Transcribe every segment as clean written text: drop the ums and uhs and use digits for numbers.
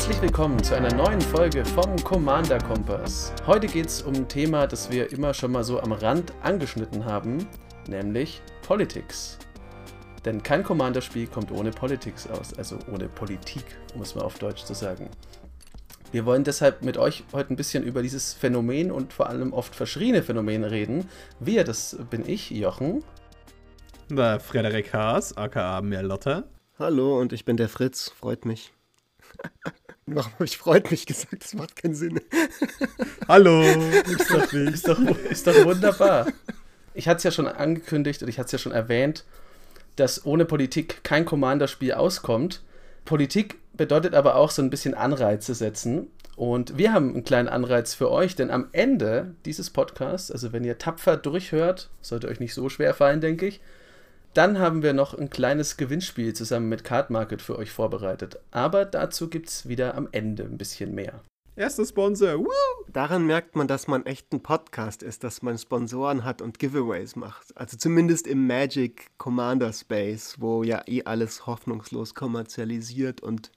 Herzlich willkommen zu einer neuen Folge vom Commander Kompass. Heute geht es um ein Thema, das wir immer schon mal so am Rand angeschnitten haben, nämlich Politics. Denn kein Commander-Spiel kommt ohne Politics aus, also ohne Politik, um es mal auf Deutsch zu sagen. Wir wollen deshalb mit euch heute ein bisschen über dieses Phänomen und vor allem oft verschriene Phänomen reden. Wir, das bin ich, Jochen. Der Frederik Haas, aka Merlotta. Hallo, und ich bin der Fritz, freut mich. Warum habe ich freut mich gesagt? Das macht keinen Sinn. Hallo, ist doch wunderbar. Ich hatte es ja schon angekündigt und ich hatte es ja schon erwähnt, dass ohne Politik kein Commander-Spiel auskommt. Politik bedeutet aber auch so ein bisschen Anreize setzen. Und wir haben einen kleinen Anreiz für euch, denn am Ende dieses Podcasts, also wenn ihr tapfer durchhört, sollte euch nicht so schwer fallen, denke ich, dann haben wir noch ein kleines Gewinnspiel zusammen mit Card Market für euch vorbereitet. Aber dazu gibt es wieder am Ende ein bisschen mehr. Erster Sponsor, woo! Daran merkt man, dass man echt ein Podcast ist, dass man Sponsoren hat und Giveaways macht. Also zumindest im Magic Commander Space, wo ja alles hoffnungslos kommerzialisiert und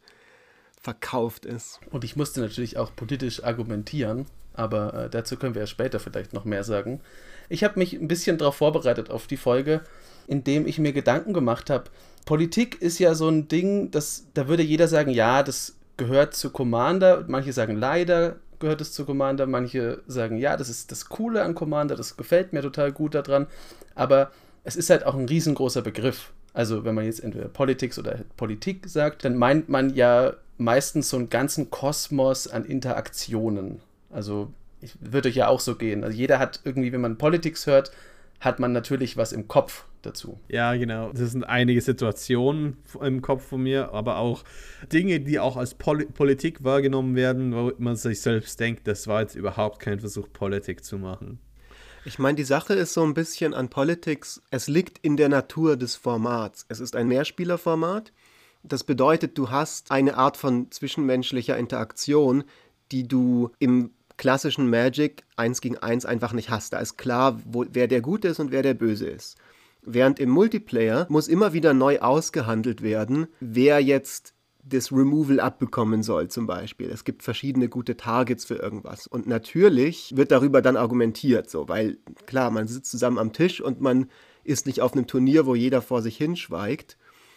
verkauft ist. Und ich musste natürlich auch politisch argumentieren, aber dazu können wir ja später vielleicht noch mehr sagen. Ich habe mich ein bisschen darauf vorbereitet auf die Folge, indem ich mir Gedanken gemacht habe. Politik ist ja so ein Ding, da würde jeder sagen, ja, das gehört zu Commander. Manche sagen, leider gehört es zu Commander. Manche sagen, ja, das ist das Coole an Commander, das gefällt mir total gut daran. Aber es ist halt auch ein riesengroßer Begriff. Also wenn man jetzt entweder Politics oder Politik sagt, dann meint man ja meistens so einen ganzen Kosmos an Interaktionen. Also würde euch ja auch so gehen. Also jeder hat irgendwie, wenn man Politics hört, hat man natürlich was im Kopf dazu. Ja, genau. Das sind einige Situationen im Kopf von mir, aber auch Dinge, die auch als Politik wahrgenommen werden, wo man sich selbst denkt, das war jetzt überhaupt kein Versuch, Politik zu machen. Ich meine, die Sache ist so ein bisschen an Politics, es liegt in der Natur des Formats. Es ist ein Mehrspielerformat. Das bedeutet, du hast eine Art von zwischenmenschlicher Interaktion, die du im klassischen Magic 1 gegen 1 einfach nicht hast. Da ist klar, wer der Gute ist und wer der Böse ist. Während im Multiplayer muss immer wieder neu ausgehandelt werden, wer jetzt das Removal abbekommen soll zum Beispiel. Es gibt verschiedene gute Targets für irgendwas. Und natürlich wird darüber dann argumentiert, so, weil klar, man sitzt zusammen am Tisch und man ist nicht auf einem Turnier, wo jeder vor sich hinschweigt,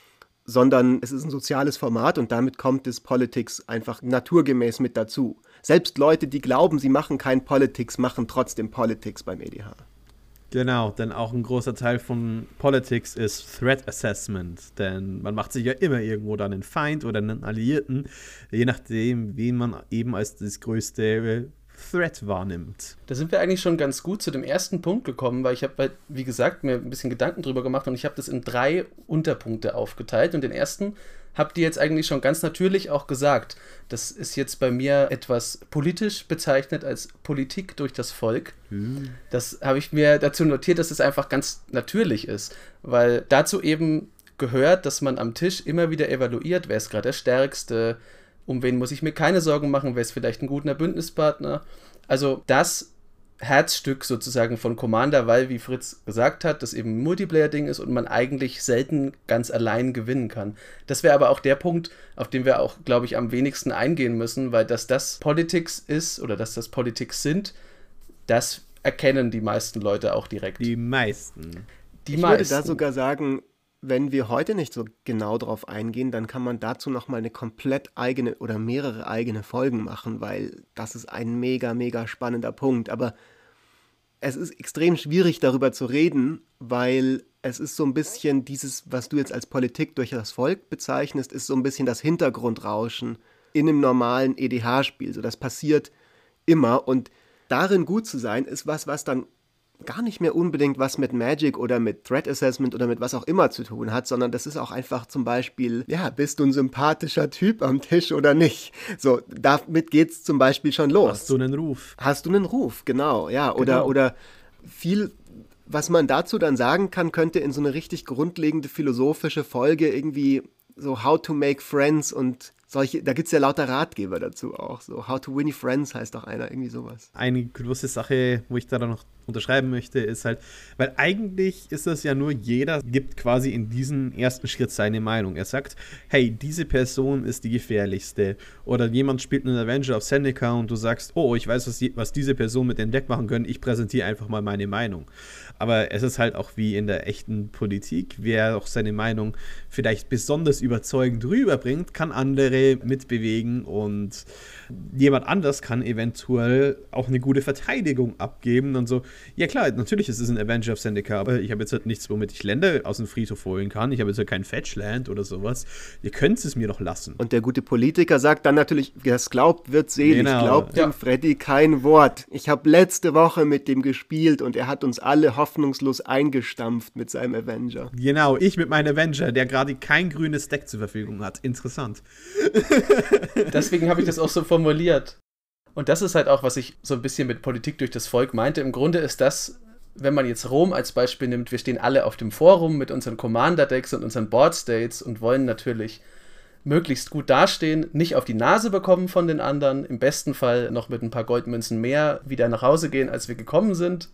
sondern es ist ein soziales Format und damit kommt das Politics einfach naturgemäß mit dazu. Selbst Leute, die glauben, sie machen kein Politics, machen trotzdem Politics beim EDH. Genau, denn auch ein großer Teil von Politics ist Threat Assessment, denn man macht sich ja immer irgendwo dann einen Feind oder einen Alliierten, je nachdem, wen man eben als das größte Threat wahrnimmt. Da sind wir eigentlich schon ganz gut zu dem ersten Punkt gekommen, weil ich habe, wie gesagt, mir ein bisschen Gedanken drüber gemacht und ich habe das in 3 Unterpunkte aufgeteilt und den ersten habt ihr jetzt eigentlich schon ganz natürlich auch gesagt. Das ist jetzt bei mir etwas politisch bezeichnet als Politik durch das Volk. Das habe ich mir dazu notiert, dass es einfach ganz natürlich ist, weil dazu eben gehört, dass man am Tisch immer wieder evaluiert, wer ist gerade der Stärkste, um wen muss ich mir keine Sorgen machen, wer ist vielleicht ein guter Bündnispartner. Also das Herzstück sozusagen von Commander, weil, wie Fritz gesagt hat, das eben ein Multiplayer-Ding ist und man eigentlich selten ganz allein gewinnen kann. Das wäre aber auch der Punkt, auf den wir auch, glaube ich, am wenigsten eingehen müssen, weil dass das Politics ist oder dass das Politics sind, das erkennen die meisten Leute auch direkt. Die meisten. Ich würde da sogar sagen, wenn wir heute nicht so genau drauf eingehen, dann kann man dazu nochmal eine komplett eigene oder mehrere eigene Folgen machen, weil das ist ein mega, mega spannender Punkt. Aber es ist extrem schwierig, darüber zu reden, weil es ist so ein bisschen dieses, was du jetzt als Politik durch das Volk bezeichnest, ist so ein bisschen das Hintergrundrauschen in einem normalen EDH-Spiel. So, das passiert immer und darin gut zu sein, ist was dann gar nicht mehr unbedingt was mit Magic oder mit Threat Assessment oder mit was auch immer zu tun hat, sondern das ist auch einfach zum Beispiel, ja, bist du ein sympathischer Typ am Tisch oder nicht? So, damit geht's zum Beispiel schon los. Hast du einen Ruf? Hast du einen Ruf, genau, ja. Genau. Oder viel, was man dazu dann sagen kann, könnte in so eine richtig grundlegende philosophische Folge irgendwie so How to Make Friends und solche, da gibt es ja lauter Ratgeber dazu auch. So How to Win Friends heißt doch einer, irgendwie sowas. Eine große Sache, wo ich da noch unterschreiben möchte, ist halt, weil eigentlich ist das ja nur, jeder gibt quasi in diesem ersten Schritt seine Meinung. Er sagt, hey, diese Person ist die gefährlichste. Oder jemand spielt einen Avenger auf Zendika und du sagst, oh, ich weiß, was diese Person mit dem Deck machen können, ich präsentiere einfach mal meine Meinung. Aber es ist halt auch wie in der echten Politik, wer auch seine Meinung vielleicht besonders überzeugend rüberbringt, kann andere mitbewegen und jemand anders kann eventuell auch eine gute Verteidigung abgeben und so. Ja klar, natürlich ist es ein Avenger of Zendika, aber ich habe jetzt halt nichts, womit ich Länder aus dem Friedhof holen kann. Ich habe jetzt halt kein Fetchland oder sowas. Ihr könnt es mir doch lassen. Und der gute Politiker sagt dann natürlich, wer es glaubt, wird selig. Genau. Glaubt dem Freddy kein Wort. Ich habe letzte Woche mit dem gespielt und er hat uns alle hoffnungslos eingestampft mit seinem Avenger. Genau, ich mit meinem Avenger, der gerade kein grünes Deck zur Verfügung hat. Interessant. Deswegen habe ich das auch so formuliert. Und das ist halt auch, was ich so ein bisschen mit Politik durch das Volk meinte. Im Grunde ist das, wenn man jetzt Rom als Beispiel nimmt, wir stehen alle auf dem Forum mit unseren Commander-Decks und unseren Board-States und wollen natürlich möglichst gut dastehen, nicht auf die Nase bekommen von den anderen, im besten Fall noch mit ein paar Goldmünzen mehr wieder nach Hause gehen, als wir gekommen sind.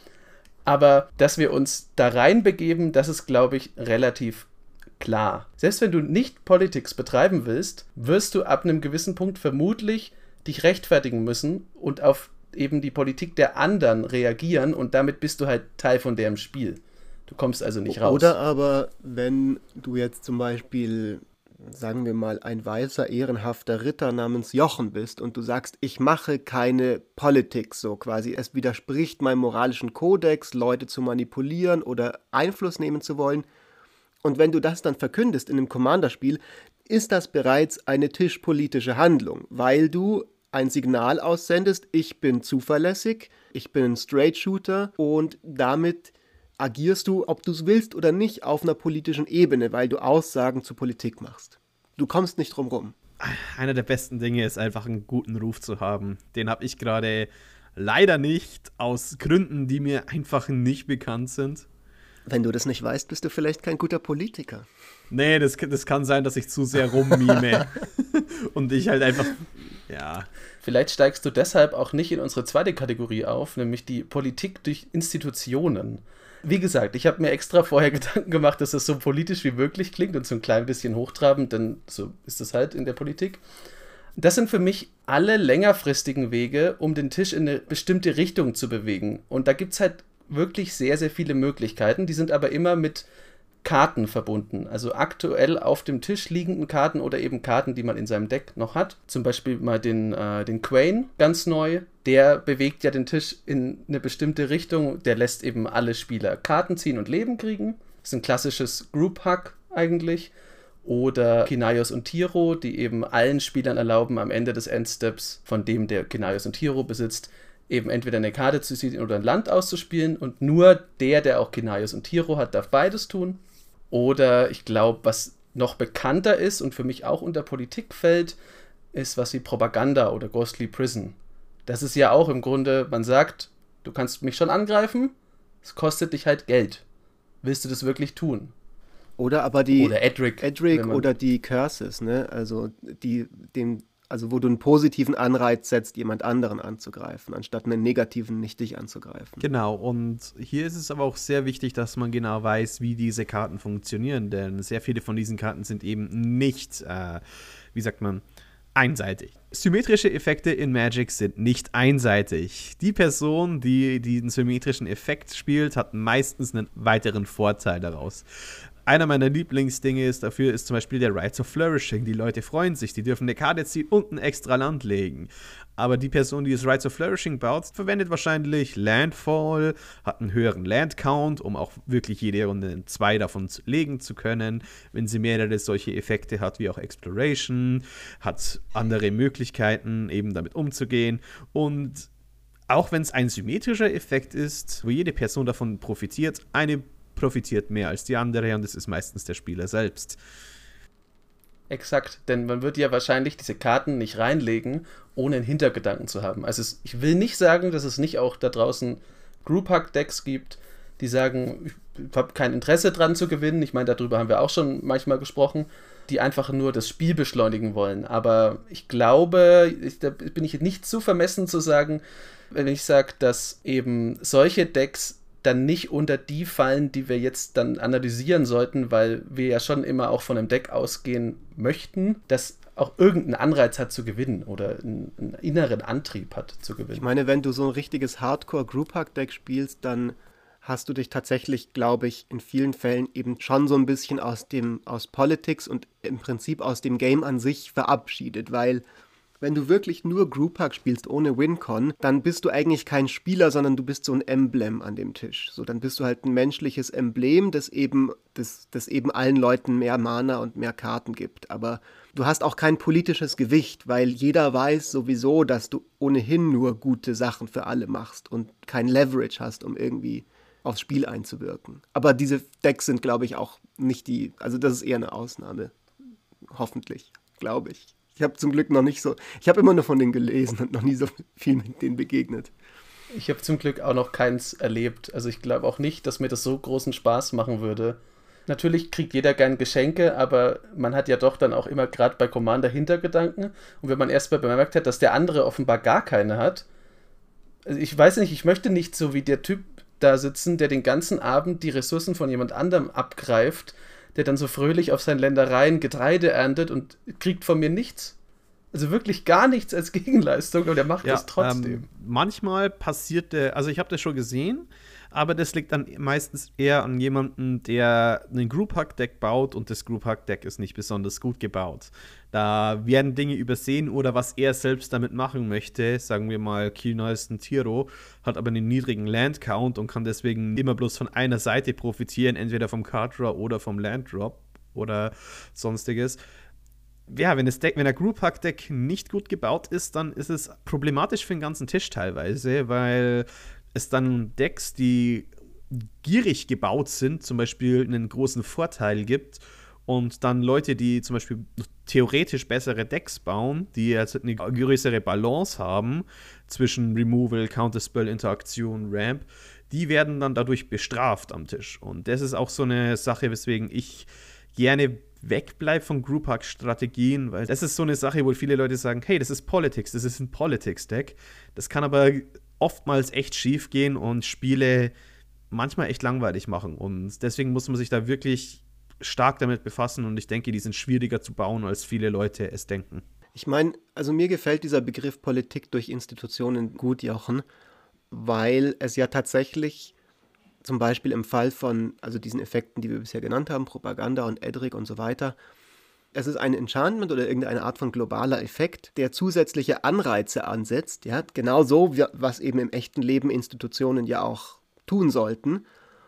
Aber dass wir uns da reinbegeben, das ist, glaube ich, relativ klar. Selbst wenn du nicht Politics betreiben willst, wirst du ab einem gewissen Punkt vermutlich dich rechtfertigen müssen und auf eben die Politik der anderen reagieren und damit bist du halt Teil von deren Spiel. Du kommst also nicht raus. Oder aber, wenn du jetzt zum Beispiel, sagen wir mal, ein weißer, ehrenhafter Ritter namens Jochen bist und du sagst, ich mache keine Politics, so quasi, es widerspricht meinem moralischen Kodex, Leute zu manipulieren oder Einfluss nehmen zu wollen. Und wenn du das dann verkündest in einem Commander-Spiel, ist das bereits eine tischpolitische Handlung, weil du ein Signal aussendest, ich bin zuverlässig, ich bin ein Straight-Shooter und damit agierst du, ob du es willst oder nicht, auf einer politischen Ebene, weil du Aussagen zur Politik machst. Du kommst nicht drum rum. Einer der besten Dinge ist einfach einen guten Ruf zu haben. Den habe ich gerade leider nicht, aus Gründen, die mir einfach nicht bekannt sind. Wenn du das nicht weißt, bist du vielleicht kein guter Politiker. Nee, das kann sein, dass ich zu sehr rummime. Und ich halt einfach, ja. Vielleicht steigst du deshalb auch nicht in unsere zweite Kategorie auf, nämlich die Politik durch Institutionen. Wie gesagt, ich habe mir extra vorher Gedanken gemacht, dass das so politisch wie möglich klingt und so ein klein bisschen hochtrabend, denn so ist es halt in der Politik. Das sind für mich alle längerfristigen Wege, um den Tisch in eine bestimmte Richtung zu bewegen. Und da gibt es halt wirklich sehr, sehr viele Möglichkeiten. Die sind aber immer mit Karten verbunden. Also aktuell auf dem Tisch liegenden Karten oder eben Karten, die man in seinem Deck noch hat. Zum Beispiel mal den Quain, ganz neu. Der bewegt ja den Tisch in eine bestimmte Richtung. Der lässt eben alle Spieler Karten ziehen und Leben kriegen. Das ist ein klassisches Group-Hack eigentlich. Oder Kinaios und Tiro, die eben allen Spielern erlauben, am Ende des Endsteps, von dem der Kinaios und Tiro besitzt, eben entweder eine Karte zu ziehen oder ein Land auszuspielen und nur der auch Kinaios und Tiro hat, darf beides tun. Oder ich glaube, was noch bekannter ist und für mich auch unter Politik fällt, ist was wie Propaganda oder Ghostly Prison. Das ist ja auch im Grunde, man sagt, du kannst mich schon angreifen, es kostet dich halt Geld. Willst du das wirklich tun? Oder aber die oder Edric oder die Curses, ne? Also wo du einen positiven Anreiz setzt, jemand anderen anzugreifen, anstatt einen negativen, nicht dich anzugreifen. Genau, und hier ist es aber auch sehr wichtig, dass man genau weiß, wie diese Karten funktionieren, denn sehr viele von diesen Karten sind eben nicht, einseitig. Symmetrische Effekte in Magic sind nicht einseitig. Die Person, die diesen symmetrischen Effekt spielt, hat meistens einen weiteren Vorteil daraus. Einer meiner Lieblingsdinge dafür ist zum Beispiel der Rites of Flourishing. Die Leute freuen sich, die dürfen eine Karte ziehen und ein extra Land legen. Aber die Person, die das Rites of Flourishing baut, verwendet wahrscheinlich Landfall, hat einen höheren Land-Count, um auch wirklich jede Runde 2 davon legen zu können. Wenn sie mehrere solche Effekte hat, wie auch Exploration, hat andere Möglichkeiten, eben damit umzugehen. Und auch wenn es ein symmetrischer Effekt ist, wo jede Person davon profitiert, eine profitiert mehr als die andere und es ist meistens der Spieler selbst. Exakt, denn man wird ja wahrscheinlich diese Karten nicht reinlegen, ohne einen Hintergedanken zu haben. Also ich will nicht sagen, dass es nicht auch da draußen Group-Hack-Decks gibt, die sagen, ich habe kein Interesse dran zu gewinnen. Ich meine, darüber haben wir auch schon manchmal gesprochen, die einfach nur das Spiel beschleunigen wollen. Aber ich glaube, da bin ich nicht zu vermessen zu sagen, wenn ich sage, dass eben solche Decks dann nicht unter die fallen, die wir jetzt dann analysieren sollten, weil wir ja schon immer auch von einem Deck ausgehen möchten, das auch irgendeinen Anreiz hat zu gewinnen oder einen inneren Antrieb hat zu gewinnen. Ich meine, wenn du so ein richtiges Hardcore-Group-Hug-Deck spielst, dann hast du dich tatsächlich, glaube ich, in vielen Fällen eben schon so ein bisschen aus Politics und im Prinzip aus dem Game an sich verabschiedet, weil wenn du wirklich nur Group Hug spielst ohne Wincon, dann bist du eigentlich kein Spieler, sondern du bist so ein Emblem an dem Tisch. So, dann bist du halt ein menschliches Emblem, das eben allen Leuten mehr Mana und mehr Karten gibt. Aber du hast auch kein politisches Gewicht, weil jeder weiß sowieso, dass du ohnehin nur gute Sachen für alle machst und kein Leverage hast, um irgendwie aufs Spiel einzuwirken. Aber diese Decks sind, glaube ich, auch nicht also das ist eher eine Ausnahme. Hoffentlich, glaube ich. Ich habe zum Glück noch nicht so, ich habe immer nur von denen gelesen und noch nie so viel mit denen begegnet. Ich habe zum Glück auch noch keins erlebt. Also ich glaube auch nicht, dass mir das so großen Spaß machen würde. Natürlich kriegt jeder gern Geschenke, aber man hat ja doch dann auch immer gerade bei Commander Hintergedanken. Und wenn man erst mal bemerkt hat, dass der andere offenbar gar keine hat, also ich weiß nicht, ich möchte nicht so wie der Typ da sitzen, der den ganzen Abend die Ressourcen von jemand anderem abgreift, der dann so fröhlich auf seinen Ländereien Getreide erntet und kriegt von mir nichts. Also wirklich gar nichts als Gegenleistung, und er macht das trotzdem. Manchmal passiert also ich habe das schon gesehen, aber das liegt dann meistens eher an jemandem, der ein Group-Hug-Deck baut und das Group-Hug-Deck ist nicht besonders gut gebaut. Da werden Dinge übersehen oder was er selbst damit machen möchte. Sagen wir mal, Keenalston Tiro hat aber einen niedrigen Land-Count und kann deswegen immer bloß von einer Seite profitieren, entweder vom Card-Draw oder vom Land-Drop oder sonstiges. Ja, wenn der Group-Hug-Deck nicht gut gebaut ist, dann ist es problematisch für den ganzen Tisch teilweise, weil es dann Decks, die gierig gebaut sind, zum Beispiel einen großen Vorteil gibt und dann Leute, die zum Beispiel theoretisch bessere Decks bauen, die jetzt eine größere Balance haben zwischen Removal, Counterspell, Interaktion, Ramp, die werden dann dadurch bestraft am Tisch. Und das ist auch so eine Sache, weswegen ich gerne wegbleibe von Group-Hug-Strategien, weil das ist so eine Sache, wo viele Leute sagen, hey, das ist Politics, das ist ein Politics-Deck. Das kann aber oftmals echt schief gehen und Spiele manchmal echt langweilig machen. Und deswegen muss man sich da wirklich stark damit befassen und ich denke, die sind schwieriger zu bauen, als viele Leute es denken. Ich meine, also mir gefällt dieser Begriff Politik durch Institutionen gut, Jochen, weil es ja tatsächlich zum Beispiel im Fall von diesen Effekten, die wir bisher genannt haben, Propaganda und Edric und so weiter, es ist ein Enchantment oder irgendeine Art von globaler Effekt, der zusätzliche Anreize ansetzt, ja, genauso was eben im echten Leben Institutionen ja auch tun sollten.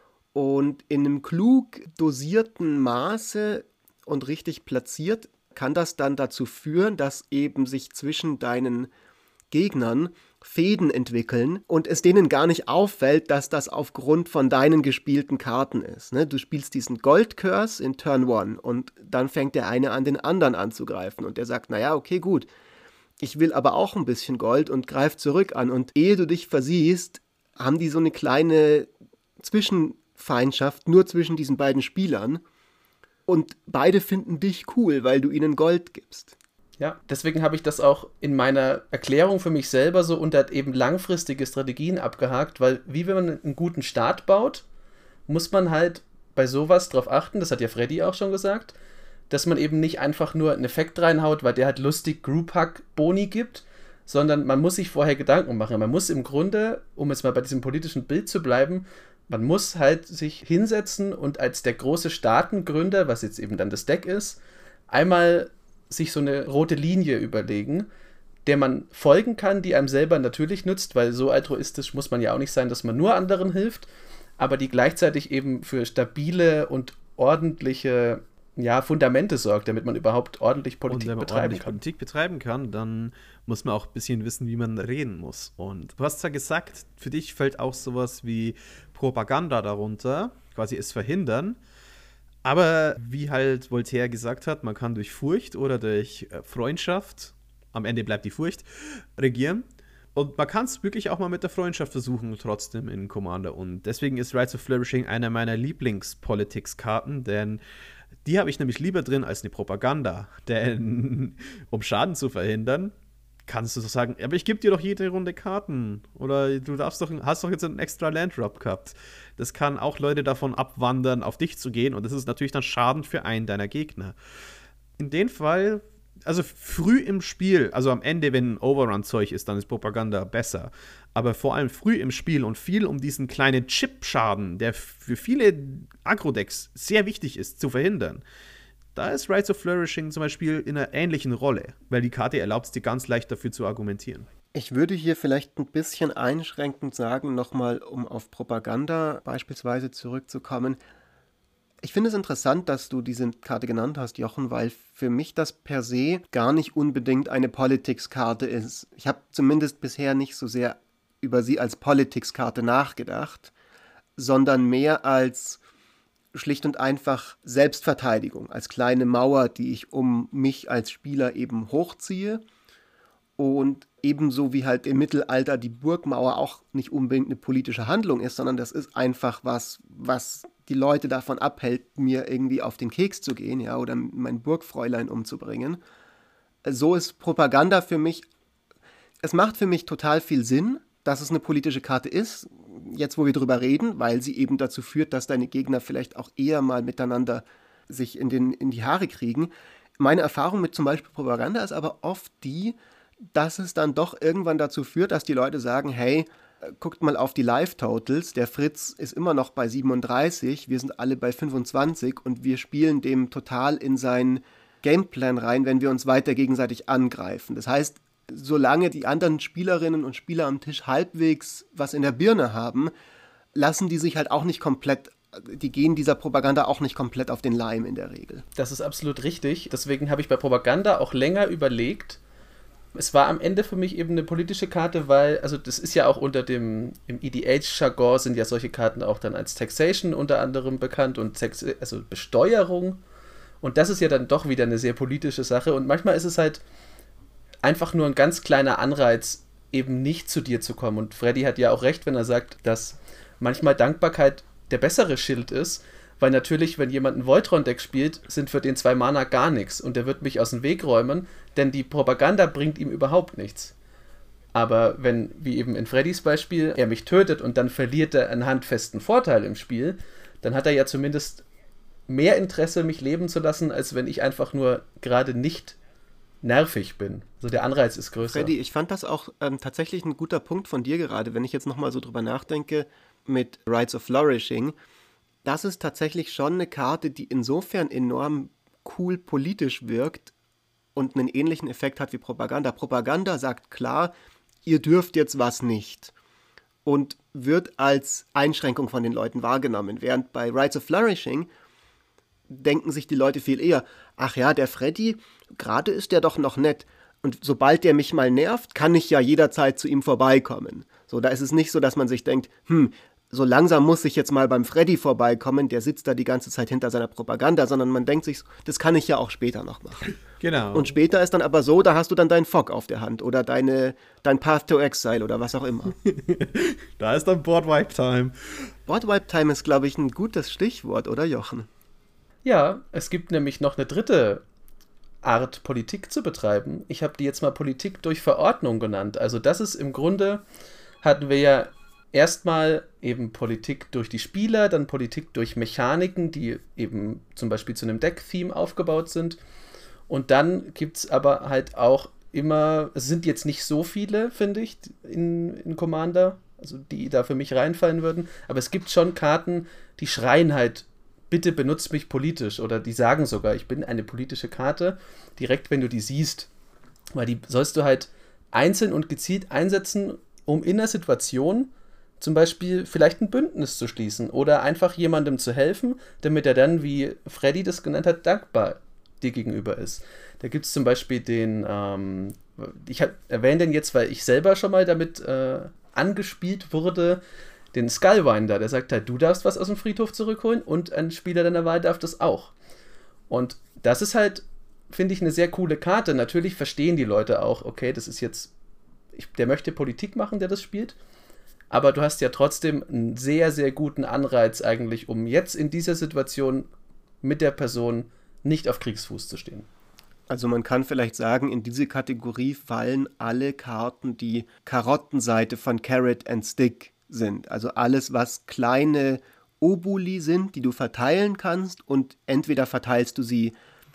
Und in einem klug dosierten Maße und richtig platziert kann das dann dazu führen, dass eben sich zwischen deinen Gegnern Fäden entwickeln und es denen gar nicht auffällt, dass das aufgrund von deinen gespielten Karten ist. Ne? Du spielst diesen Gold-Curse in Turn 1 und dann fängt der eine an, den anderen anzugreifen und der sagt, naja, okay, gut, ich will aber auch ein bisschen Gold und greift zurück an und ehe du dich versiehst, haben die so eine kleine Zwischenfeindschaft nur zwischen diesen beiden Spielern und beide finden dich cool, weil du ihnen Gold gibst. Ja, deswegen habe ich das auch in meiner Erklärung für mich selber so unter eben langfristige Strategien abgehakt, weil wie wenn man einen guten Start baut, muss man halt bei sowas drauf achten, das hat ja Freddy auch schon gesagt, dass man eben nicht einfach nur einen Effekt reinhaut, weil der halt lustig Group-Hug-Boni gibt, sondern man muss sich vorher Gedanken machen. Man muss im Grunde, um jetzt mal bei diesem politischen Bild zu bleiben, man muss halt sich hinsetzen und als der große Staatengründer, was jetzt eben dann das Deck ist, einmal sich so eine rote Linie überlegen, der man folgen kann, die einem selber natürlich nützt, weil so altruistisch muss man ja auch nicht sein, dass man nur anderen hilft, aber die gleichzeitig eben für stabile und ordentliche Fundamente sorgt, damit man überhaupt ordentlich Politik betreiben kann. Dann muss man auch ein bisschen wissen, wie man reden muss. Und du hast ja gesagt, für dich fällt auch sowas wie Propaganda darunter, quasi es verhindern. Aber wie halt Voltaire gesagt hat, man kann durch Furcht oder durch Freundschaft, am Ende bleibt die Furcht, regieren. Und man kann es wirklich auch mal mit der Freundschaft versuchen, trotzdem in Commander. Und deswegen ist Rites of Flourishing einer meiner Lieblings-Politics-Karten, denn die habe ich nämlich lieber drin als eine Propaganda. Denn um Schaden zu verhindern, kannst du so sagen, aber ich gebe dir doch jede Runde Karten. Oder du hast doch jetzt einen extra Land-Drop gehabt. Das kann auch Leute davon abwandern, auf dich zu gehen. Und das ist natürlich dann Schaden für einen deiner Gegner. In dem Fall, also früh im Spiel, also am Ende, wenn ein Overrun-Zeug ist, dann ist Propaganda besser. Aber vor allem früh im Spiel und viel um diesen kleinen Chip-Schaden, der für viele Agro-Decks sehr wichtig ist, zu verhindern. Da ist Rites of Flourishing zum Beispiel in einer ähnlichen Rolle, weil die Karte erlaubt es dir ganz leicht dafür zu argumentieren. Ich würde hier vielleicht ein bisschen einschränkend sagen, nochmal, um auf Propaganda beispielsweise zurückzukommen. Ich finde es interessant, dass du diese Karte genannt hast, Jochen, weil für mich das per se gar nicht unbedingt eine Politics-Karte ist. Ich habe zumindest bisher nicht so sehr über sie als Politics-Karte nachgedacht, sondern mehr als schlicht und einfach Selbstverteidigung, als kleine Mauer, die ich um mich als Spieler eben hochziehe. Und ebenso wie halt im Mittelalter die Burgmauer auch nicht unbedingt eine politische Handlung ist, sondern das ist einfach was die Leute davon abhält, mir irgendwie auf den Keks zu gehen, ja, oder mein Burgfräulein umzubringen. So ist Propaganda für mich, es macht für mich total viel Sinn, dass es eine politische Karte ist, jetzt wo wir drüber reden, weil sie eben dazu führt, dass deine Gegner vielleicht auch eher mal miteinander sich in die Haare kriegen. Meine Erfahrung mit zum Beispiel Propaganda ist aber oft die, dass es dann doch irgendwann dazu führt, dass die Leute sagen, hey, guckt mal auf die Live-Totals, der Fritz ist immer noch bei 37, wir sind alle bei 25 und wir spielen dem total in seinen Gameplan rein, wenn wir uns weiter gegenseitig angreifen. Das heißt, solange die anderen Spielerinnen und Spieler am Tisch halbwegs was in der Birne haben, lassen die sich halt auch nicht komplett, die gehen dieser Propaganda auch nicht komplett auf den Leim in der Regel. Das ist absolut richtig. Deswegen habe ich bei Propaganda auch länger überlegt. Es war am Ende für mich eben eine politische Karte, weil, also das ist ja auch im EDH-Jargon sind ja solche Karten auch dann als Taxation unter anderem bekannt und also Besteuerung. Und das ist ja dann doch wieder eine sehr politische Sache. Und manchmal ist es halt einfach nur ein ganz kleiner Anreiz, eben nicht zu dir zu kommen. Und Freddy hat ja auch recht, wenn er sagt, dass manchmal Dankbarkeit der bessere Schild ist, weil natürlich, wenn jemand ein Voltron-Deck spielt, sind für den 2 Mana gar nichts und der wird mich aus dem Weg räumen, denn die Propaganda bringt ihm überhaupt nichts. Aber wenn, wie eben in Freddys Beispiel, er mich tötet und dann verliert er einen handfesten Vorteil im Spiel, dann hat er ja zumindest mehr Interesse, mich leben zu lassen, als wenn ich einfach nur gerade nicht nervig bin. Also der Anreiz ist größer. Freddy, ich fand das auch tatsächlich ein guter Punkt von dir gerade, wenn ich jetzt nochmal so drüber nachdenke mit Rites of Flourishing. Das ist tatsächlich schon eine Karte, die insofern enorm cool politisch wirkt und einen ähnlichen Effekt hat wie Propaganda. Propaganda sagt klar, ihr dürft jetzt was nicht und wird als Einschränkung von den Leuten wahrgenommen. Während bei Rites of Flourishing denken sich die Leute viel eher, ach ja, der Freddy, gerade ist der doch noch nett und sobald der mich mal nervt, kann ich ja jederzeit zu ihm vorbeikommen. So, da ist es nicht so, dass man sich denkt, so langsam muss ich jetzt mal beim Freddy vorbeikommen, der sitzt da die ganze Zeit hinter seiner Propaganda, sondern man denkt sich, das kann ich ja auch später noch machen. Genau. Und später ist dann aber so, da hast du dann deinen Fog auf der Hand oder dein Path to Exile oder was auch immer. Da ist dann Boardwipe-Time. Boardwipe-Time ist, glaube ich, ein gutes Stichwort, oder Jochen? Ja, es gibt nämlich noch eine dritte Art, Politik zu betreiben. Ich habe die jetzt mal Politik durch Verordnung genannt. Also das ist im Grunde, hatten wir ja erstmal eben Politik durch die Spieler, dann Politik durch Mechaniken, die eben zum Beispiel zu einem Deck-Theme aufgebaut sind. Und dann gibt es aber halt auch immer, es sind jetzt nicht so viele, finde ich, in Commander, also die da für mich reinfallen würden, aber es gibt schon Karten, die schreien halt, bitte benutzt mich politisch, oder die sagen sogar, ich bin eine politische Karte, direkt wenn du die siehst. Weil die sollst du halt einzeln und gezielt einsetzen, um in der Situation zum Beispiel vielleicht ein Bündnis zu schließen oder einfach jemandem zu helfen, damit er dann, wie Freddy das genannt hat, dankbar dir gegenüber ist. Da gibt es zum Beispiel ich erwähne den jetzt, weil ich selber schon mal damit angespielt wurde, den Skullwinder, der sagt halt, du darfst was aus dem Friedhof zurückholen und ein Spieler deiner Wahl darf das auch. Und das ist halt, finde ich, eine sehr coole Karte. Natürlich verstehen die Leute auch, okay, das ist jetzt der möchte Politik machen, der das spielt, aber du hast ja trotzdem einen sehr, sehr guten Anreiz eigentlich, um jetzt in dieser Situation mit der Person nicht auf Kriegsfuß zu stehen. Also man kann vielleicht sagen, in diese Kategorie fallen alle Karten, die Karottenseite von Carrot and Stick sind. Also alles, was kleine Obuli sind, die du verteilen kannst, und entweder verteilst du sie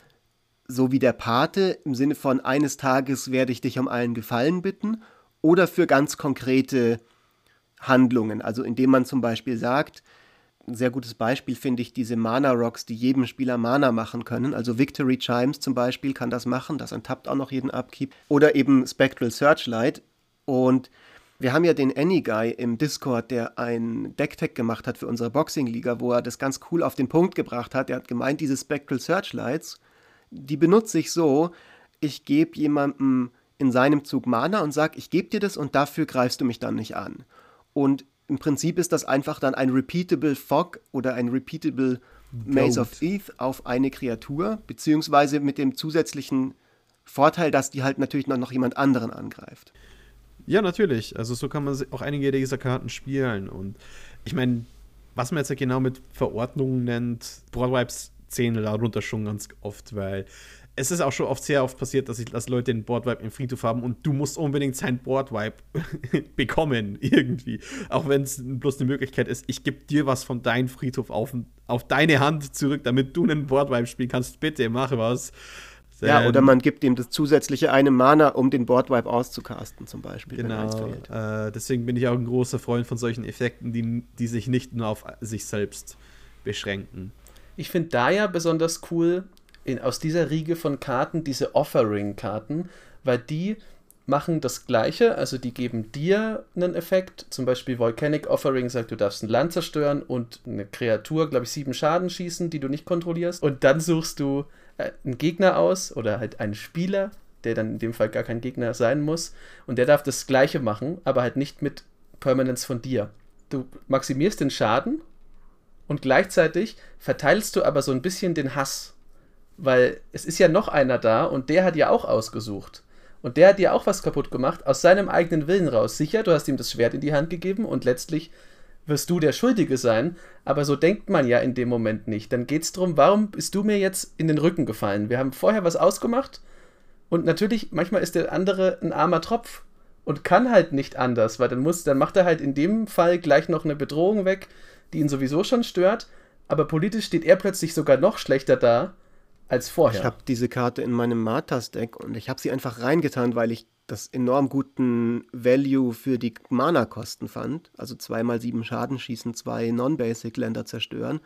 so wie der Pate, im Sinne von eines Tages werde ich dich um einen Gefallen bitten, oder für ganz konkrete Handlungen. Also indem man zum Beispiel sagt, ein sehr gutes Beispiel finde ich diese Mana-Rocks, die jedem Spieler Mana machen können. Also Victory Chimes zum Beispiel kann das machen, das enttappt auch noch jeden Upkeep. Oder eben Spectral Searchlight. Und wir haben ja den Anyguy im Discord, der ein Decktag gemacht hat für unsere Boxing-Liga, wo er das ganz cool auf den Punkt gebracht hat. Er hat gemeint, diese Spectral Searchlights, die benutze ich so, ich gebe jemandem in seinem Zug Mana und sage, ich gebe dir das und dafür greifst du mich dann nicht an. Und im Prinzip ist das einfach dann ein Repeatable Fog oder ein Repeatable Maze of Ith auf eine Kreatur, beziehungsweise mit dem zusätzlichen Vorteil, dass die halt natürlich noch jemand anderen angreift. Ja, natürlich. Also so kann man auch einige dieser Karten spielen. Und ich meine, was man jetzt ja genau mit Verordnungen nennt, Boardwipes zählen darunter schon ganz oft, weil es ist auch schon sehr oft passiert, dass Leute den Boardwipe im Friedhof haben und du musst unbedingt sein Boardwipe bekommen, irgendwie. Auch wenn es bloß eine Möglichkeit ist, ich gebe dir was von deinem Friedhof auf deine Hand zurück, damit du einen Boardwipe spielen kannst. Bitte, mach was. Ja, oder man gibt ihm das zusätzliche eine Mana, um den Boardwipe auszucasten, zum Beispiel. Genau, deswegen bin ich auch ein großer Freund von solchen Effekten, die sich nicht nur auf sich selbst beschränken. Ich finde da ja besonders cool, aus dieser Riege von Karten, diese Offering-Karten, weil die machen das Gleiche, also die geben dir einen Effekt, zum Beispiel Volcanic Offering sagt, du darfst ein Land zerstören und eine Kreatur, glaube ich, 7 Schaden schießen, die du nicht kontrollierst, und dann suchst du einen Gegner aus oder halt einen Spieler, der dann in dem Fall gar kein Gegner sein muss, und der darf das Gleiche machen, aber halt nicht mit Permanence von dir. Du maximierst den Schaden und gleichzeitig verteilst du aber so ein bisschen den Hass. Weil es ist ja noch einer da und der hat ja auch ausgesucht. Und der hat ja auch was kaputt gemacht, aus seinem eigenen Willen raus. Sicher, du hast ihm das Schwert in die Hand gegeben und letztlich wirst du der Schuldige sein, aber so denkt man ja in dem Moment nicht. Dann geht's darum, warum bist du mir jetzt in den Rücken gefallen? Wir haben vorher was ausgemacht und natürlich, manchmal ist der andere ein armer Tropf und kann halt nicht anders, weil dann macht er halt in dem Fall gleich noch eine Bedrohung weg, die ihn sowieso schon stört, aber politisch steht er plötzlich sogar noch schlechter da als vorher. Ich habe diese Karte in meinem Martas-Deck und ich habe sie einfach reingetan, weil ich das enorm guten Value für die Mana-Kosten fand. Also 2x7 Schaden schießen, 2 Non-Basic-Länder zerstören.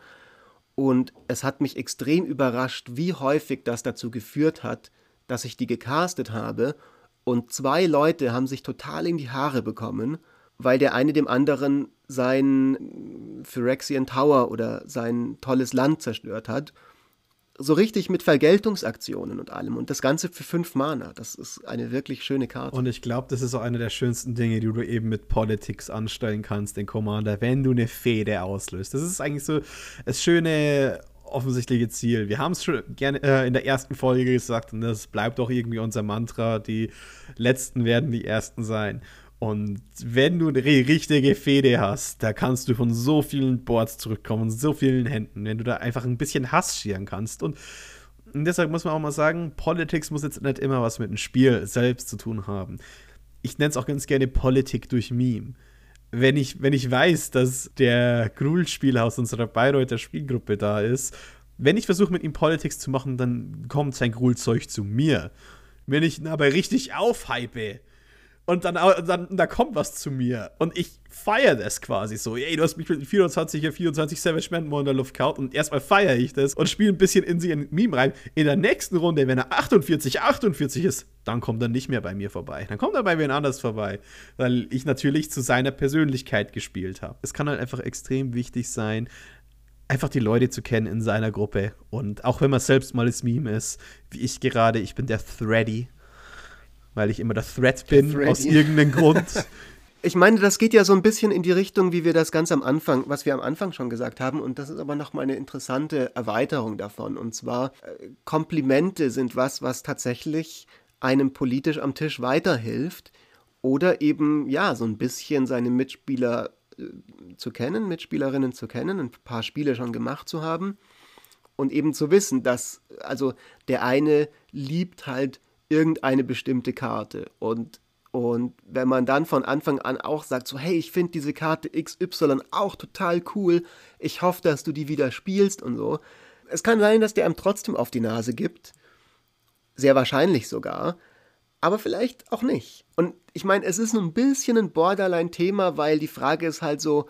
Und es hat mich extrem überrascht, wie häufig das dazu geführt hat, dass ich die gecastet habe. Und 2 Leute haben sich total in die Haare bekommen, weil der eine dem anderen sein Phyrexian Tower oder sein tolles Land zerstört hat. So richtig mit Vergeltungsaktionen und allem. Und das Ganze für 5 Mana. Das ist eine wirklich schöne Karte. Und ich glaube, das ist auch eine der schönsten Dinge, die du eben mit Politics anstellen kannst, den Commander, wenn du eine Fehde auslöst. Das ist eigentlich so das schöne, offensichtliche Ziel. Wir haben es schon gerne in der ersten Folge gesagt und das bleibt auch irgendwie unser Mantra, die Letzten werden die Ersten sein. Und wenn du eine richtige Fehde hast, da kannst du von so vielen Boards zurückkommen, so vielen Händen, wenn du da einfach ein bisschen Hass scheren kannst. Und deshalb muss man auch mal sagen, Politics muss jetzt nicht immer was mit dem Spiel selbst zu tun haben. Ich nenne es auch ganz gerne Politik durch Meme. Wenn ich weiß, dass der Grul-Spieler aus unserer Bayreuther Spielgruppe da ist, wenn ich versuche, mit ihm Politics zu machen, dann kommt sein Grul-Zeug zu mir. Wenn ich ihn aber richtig aufhype, und dann da kommt was zu mir. Und ich feiere das quasi so. Ey, du hast mich mit 24 Savage Manmore in der Luft gehauen. Und erstmal feiere ich das und spiele ein bisschen in sie ein Meme rein. In der nächsten Runde, wenn er 48 ist, dann kommt er nicht mehr bei mir vorbei. Dann kommt er bei wen anders vorbei. Weil ich natürlich zu seiner Persönlichkeit gespielt habe. Es kann halt einfach extrem wichtig sein, einfach die Leute zu kennen in seiner Gruppe. Und auch wenn man selbst mal das Meme ist, wie ich gerade, ich bin der Thready. Weil ich immer der Thread bin, aus irgendeinem Grund. Ich meine, das geht ja so ein bisschen in die Richtung, wie wir das ganz am Anfang, was wir am Anfang schon gesagt haben. Und das ist aber nochmal eine interessante Erweiterung davon. Und zwar, Komplimente sind was tatsächlich einem politisch am Tisch weiterhilft. Oder eben, ja, so ein bisschen seine Mitspieler zu kennen, Mitspielerinnen zu kennen, ein paar Spiele schon gemacht zu haben und eben zu wissen, dass, also der eine liebt halt irgendeine bestimmte Karte und wenn man dann von Anfang an auch sagt, so hey, ich finde diese Karte XY auch total cool, ich hoffe, dass du die wieder spielst und so. Es kann sein, dass der einem trotzdem auf die Nase gibt, sehr wahrscheinlich sogar, aber vielleicht auch nicht. Und ich meine, es ist so ein bisschen ein Borderline-Thema, weil die Frage ist halt so,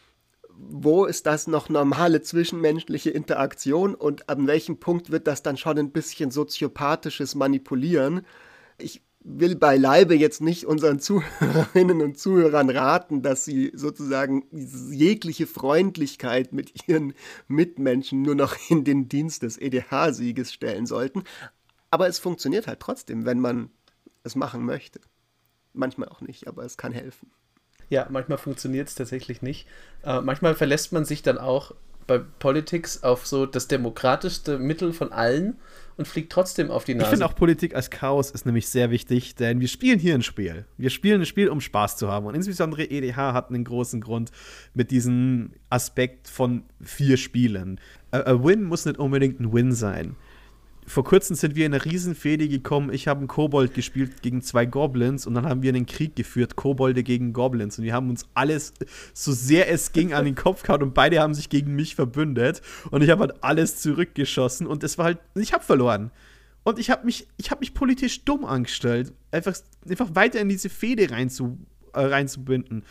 wo ist das noch normale zwischenmenschliche Interaktion und an welchem Punkt wird das dann schon ein bisschen soziopathisches Manipulieren? Ich will beileibe jetzt nicht unseren Zuhörerinnen und Zuhörern raten, dass sie sozusagen jegliche Freundlichkeit mit ihren Mitmenschen nur noch in den Dienst des EDH-Sieges stellen sollten. Aber es funktioniert halt trotzdem, wenn man es machen möchte. Manchmal auch nicht, aber es kann helfen. Ja, manchmal funktioniert es tatsächlich nicht. Manchmal verlässt man sich dann auch bei Politics auf so das demokratischste Mittel von allen und fliegt trotzdem auf die Nase. Ich finde auch Politik als Chaos ist nämlich sehr wichtig, denn wir spielen hier ein Spiel. Wir spielen ein Spiel, um Spaß zu haben. Und insbesondere EDH hat einen großen Grund mit diesem Aspekt von 4 Spielen. A Win muss nicht unbedingt ein Win sein. Vor kurzem sind wir in eine Riesenfehde gekommen. Ich habe einen Kobold gespielt gegen 2 Goblins und dann haben wir einen Krieg geführt, Kobolde gegen Goblins. Und wir haben uns alles, so sehr es ging, an den Kopf gehauen und beide haben sich gegen mich verbündet. Und ich habe halt alles zurückgeschossen und es war halt, ich habe verloren. Und ich habe mich politisch dumm angestellt, einfach weiter in diese Fehde reinzubinden.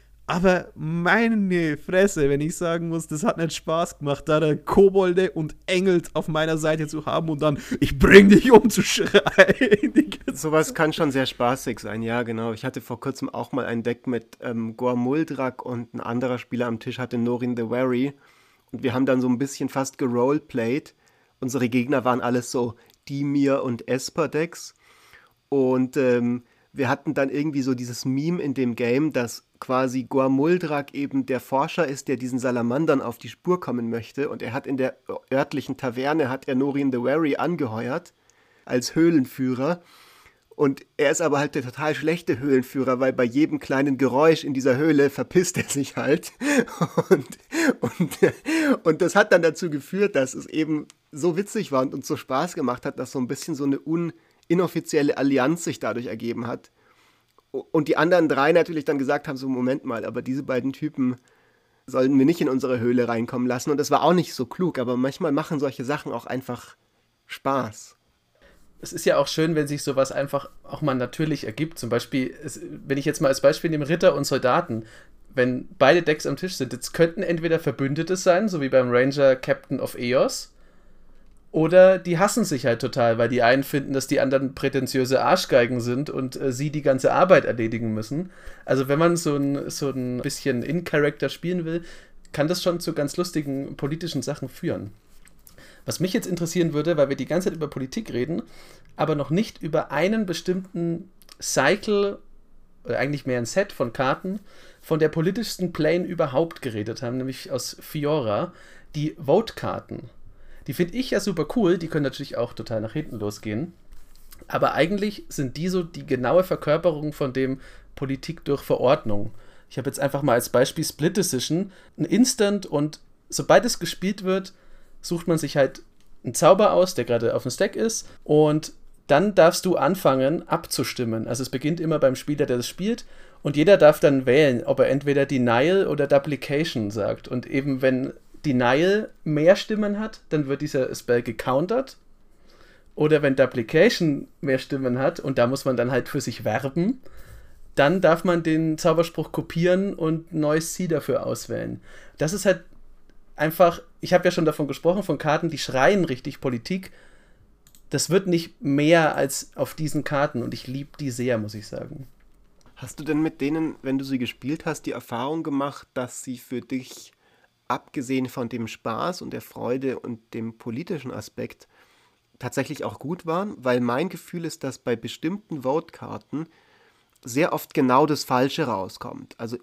Aber meine Fresse, wenn ich sagen muss, das hat nicht Spaß gemacht, da Kobolde und Engel auf meiner Seite zu haben und dann, ich bring dich um zu schreien. Sowas kann schon sehr spaßig sein, ja, genau. Ich hatte vor kurzem auch mal ein Deck mit Gormuldrak und ein anderer Spieler am Tisch hatte Norin the Wary. Und wir haben dann so ein bisschen fast geroleplayed. Unsere Gegner waren alles so Dimir- und Esper-Decks. Und wir hatten dann irgendwie so dieses Meme in dem Game, dass quasi Gormuldrak eben der Forscher ist, der diesen Salamandern auf die Spur kommen möchte. Und er hat in der örtlichen Taverne, hat er Norin the Wary angeheuert als Höhlenführer. Und er ist aber halt der total schlechte Höhlenführer, weil bei jedem kleinen Geräusch in dieser Höhle verpisst er sich halt. Und das hat dann dazu geführt, dass es eben so witzig war und uns so Spaß gemacht hat, dass so ein bisschen so eine inoffizielle Allianz sich dadurch ergeben hat. Und die anderen 3 natürlich dann gesagt haben, so Moment mal, aber diese beiden Typen sollten wir nicht in unsere Höhle reinkommen lassen. Und das war auch nicht so klug, aber manchmal machen solche Sachen auch einfach Spaß. Es ist ja auch schön, wenn sich sowas einfach auch mal natürlich ergibt. Zum Beispiel, wenn ich jetzt mal als Beispiel nehme, Ritter und Soldaten, wenn beide Decks am Tisch sind, jetzt könnten entweder Verbündete sein, so wie beim Ranger Captain of Eos, oder die hassen sich halt total, weil die einen finden, dass die anderen prätentiöse Arschgeigen sind und sie die ganze Arbeit erledigen müssen. Also wenn man so ein bisschen in-Character spielen will, kann das schon zu ganz lustigen politischen Sachen führen. Was mich jetzt interessieren würde, weil wir die ganze Zeit über Politik reden, aber noch nicht über einen bestimmten Cycle, oder eigentlich mehr ein Set von Karten, von der politischsten Plane überhaupt geredet haben, nämlich aus Fiora, die Vote-Karten. Die finde ich ja super cool, die können natürlich auch total nach hinten losgehen, aber eigentlich sind die so die genaue Verkörperung von dem Politik durch Verordnung. Ich habe jetzt einfach mal als Beispiel Split Decision, ein Instant und sobald es gespielt wird, sucht man sich halt einen Zauber aus, der gerade auf dem Stack ist und dann darfst du anfangen abzustimmen. Also es beginnt immer beim Spieler, der das spielt und jeder darf dann wählen, ob er entweder Denial oder Duplication sagt und eben wenn Denial mehr Stimmen hat, dann wird dieser Spell gecountert. Oder wenn Duplication mehr Stimmen hat, und da muss man dann halt für sich werben, dann darf man den Zauberspruch kopieren und ein neues Ziel dafür auswählen. Das ist halt einfach, ich habe ja schon davon gesprochen, von Karten, die schreien richtig Politik. Das wird nicht mehr als auf diesen Karten und ich liebe die sehr, muss ich sagen. Hast du denn mit denen, wenn du sie gespielt hast, die Erfahrung gemacht, dass sie für dich abgesehen von dem Spaß und der Freude und dem politischen Aspekt tatsächlich auch gut waren, weil mein Gefühl ist, dass bei bestimmten Vote-Karten sehr oft genau das Falsche rauskommt. Also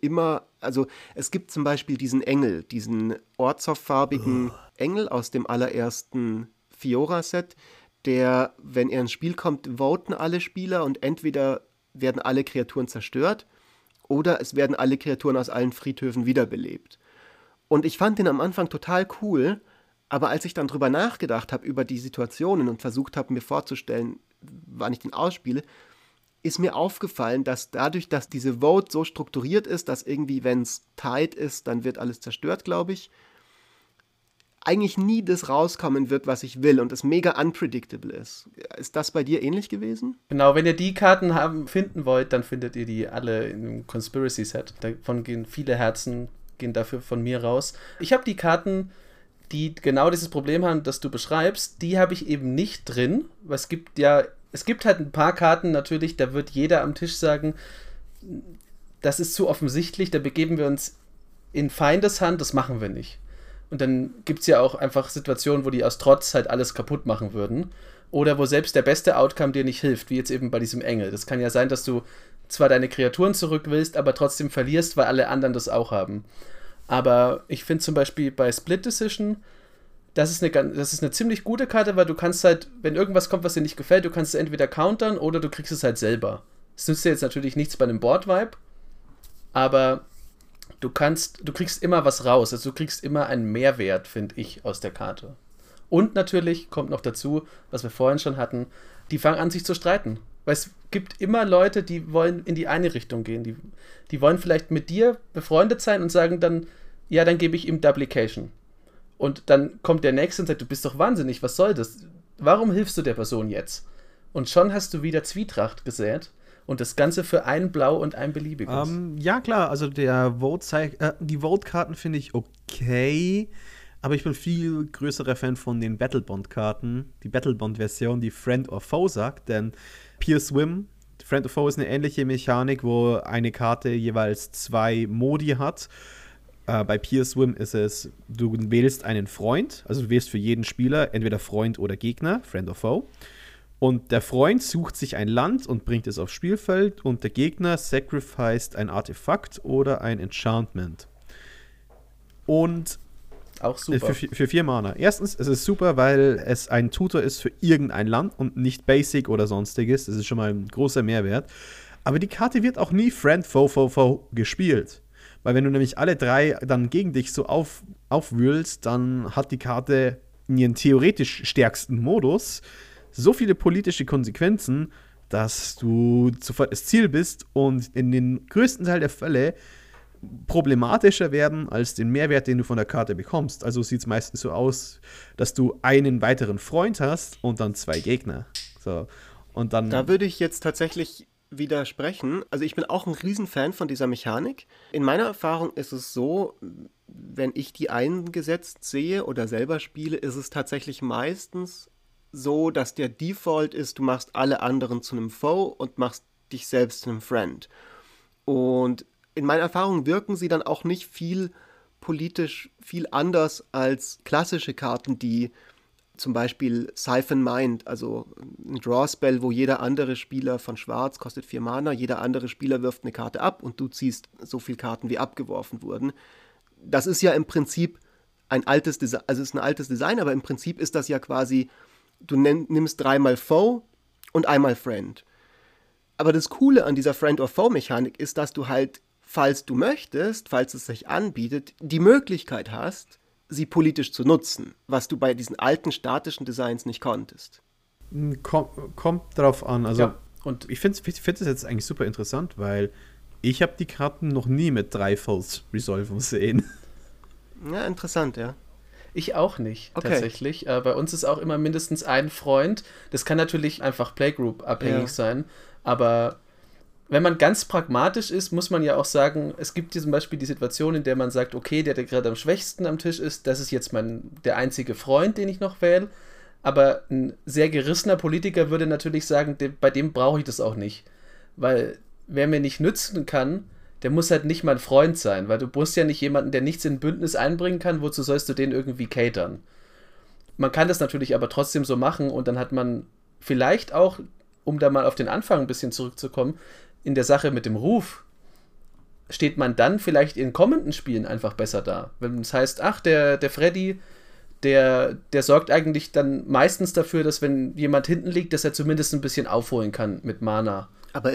es gibt zum Beispiel diesen Engel, diesen Orzhov-farbigen Engel aus dem allerersten Fiora-Set, der, wenn er ins Spiel kommt, voten alle Spieler und entweder werden alle Kreaturen zerstört oder es werden alle Kreaturen aus allen Friedhöfen wiederbelebt. Und ich fand den am Anfang total cool, aber als ich dann drüber nachgedacht habe, über die Situationen und versucht habe, mir vorzustellen, wann ich den ausspiele, ist mir aufgefallen, dass dadurch, dass diese Vote so strukturiert ist, dass irgendwie, wenn es tight ist, dann wird alles zerstört, glaube ich, eigentlich nie das rauskommen wird, was ich will und es mega unpredictable ist. Ist das bei dir ähnlich gewesen? Genau, wenn ihr die Karten finden wollt, dann findet ihr die alle in einem Conspiracy-Set. Davon gehen viele Herzen, gehen dafür von mir raus. Ich habe die Karten, die genau dieses Problem haben, das du beschreibst, die habe ich eben nicht drin, weil es gibt halt ein paar Karten natürlich, da wird jeder am Tisch sagen, das ist zu offensichtlich, da begeben wir uns in Feindeshand, das machen wir nicht. Und dann gibt es ja auch einfach Situationen, wo die aus Trotz halt alles kaputt machen würden. Oder wo selbst der beste Outcome dir nicht hilft, wie jetzt eben bei diesem Engel. Das kann ja sein, dass du zwar deine Kreaturen zurück willst, aber trotzdem verlierst, weil alle anderen das auch haben. Aber ich finde zum Beispiel bei Split Decision, das ist eine ziemlich gute Karte, weil du kannst halt, wenn irgendwas kommt, was dir nicht gefällt, du kannst es entweder countern oder du kriegst es halt selber. Es nützt dir jetzt natürlich nichts bei einem Board-Vibe, aber du kriegst immer was raus. Also du kriegst immer einen Mehrwert, finde ich, aus der Karte. Und natürlich kommt noch dazu, was wir vorhin schon hatten, die fangen an, sich zu streiten. Weil es gibt immer Leute, die wollen in die eine Richtung gehen. Die wollen vielleicht mit dir befreundet sein und sagen dann, ja, dann gebe ich ihm Duplication. Und dann kommt der Nächste und sagt, du bist doch wahnsinnig, was soll das? Warum hilfst du der Person jetzt? Und schon hast du wieder Zwietracht gesät. Und das Ganze für ein Blau und ein beliebiges. Ja, klar, also die Vote-Karten finde ich okay, aber ich bin viel größerer Fan von den Battlebond-Karten. Die Battlebond-Version, die Friend or Foe sagt, denn Pure Swim, Friend or Foe ist eine ähnliche Mechanik, wo eine Karte jeweils 2 Modi hat. Bei Pure Swim ist es, du wählst einen Freund, also du wählst für jeden Spieler entweder Freund oder Gegner, Friend or Foe. Und der Freund sucht sich ein Land und bringt es aufs Spielfeld und der Gegner sacrificed ein Artefakt oder ein Enchantment. Und auch super. Für 4 Mana. Erstens, es ist super, weil es ein Tutor ist für irgendein Land und nicht Basic oder sonstiges. Das ist schon mal ein großer Mehrwert. Aber die Karte wird auch nie Friend, Foe, Foe, Foe gespielt. Weil wenn du nämlich alle 3 dann gegen dich so aufwühlst, dann hat die Karte in ihren theoretisch stärksten Modus so viele politische Konsequenzen, dass du sofort das Ziel bist und in den größten Teil der Fälle problematischer werden als den Mehrwert, den du von der Karte bekommst. Also sieht es meistens so aus, dass du einen weiteren Freund hast und dann 2 Gegner. So. Und dann da würde ich jetzt tatsächlich widersprechen. Also ich bin auch ein Riesenfan von dieser Mechanik. In meiner Erfahrung ist es so, wenn ich die eingesetzt sehe oder selber spiele, ist es tatsächlich meistens so, dass der Default ist, du machst alle anderen zu einem Foe und machst dich selbst zu einem Friend. Und in meiner Erfahrung wirken sie dann auch nicht politisch viel anders als klassische Karten, die zum Beispiel Siphon Mind, also ein Draw-Spell, wo jeder andere Spieler von Schwarz kostet 4 Mana, jeder andere Spieler wirft eine Karte ab und du ziehst so viele Karten, wie abgeworfen wurden. Das ist ja im Prinzip ein altes Design, also es ist ein altes Design, aber im Prinzip ist das ja quasi, du nimmst 3-mal Foe und einmal Friend. Aber das Coole an dieser Friend-or-Foe-Mechanik ist, dass du halt, falls du möchtest, falls es sich anbietet, die Möglichkeit hast, sie politisch zu nutzen, was du bei diesen alten statischen Designs nicht konntest. Kommt drauf an. Also ja, und ich finde das jetzt eigentlich super interessant, weil ich habe die Karten noch nie mit 3 Foes resolven sehen. Ja, interessant, ja. Ich auch nicht, okay. Tatsächlich. Bei uns ist auch immer mindestens ein Freund. Das kann natürlich einfach Playgroup abhängig sein, aber wenn man ganz pragmatisch ist, muss man ja auch sagen, es gibt hier zum Beispiel die Situation, in der man sagt, okay, der gerade am schwächsten am Tisch ist, das ist jetzt der einzige Freund, den ich noch wähle, aber ein sehr gerissener Politiker würde natürlich sagen, bei dem brauche ich das auch nicht, weil wer mir nicht nützen kann, der muss halt nicht mein Freund sein, weil du musst ja nicht jemanden, der nichts in ein Bündnis einbringen kann, wozu sollst du den irgendwie catern? Man kann das natürlich aber trotzdem so machen und dann hat man vielleicht auch, um da mal auf den Anfang ein bisschen zurückzukommen, in der Sache mit dem Ruf steht man dann vielleicht in kommenden Spielen einfach besser da. Wenn es heißt, ach, der Freddy, der sorgt eigentlich dann meistens dafür, dass wenn jemand hinten liegt, dass er zumindest ein bisschen aufholen kann mit Mana. Aber ist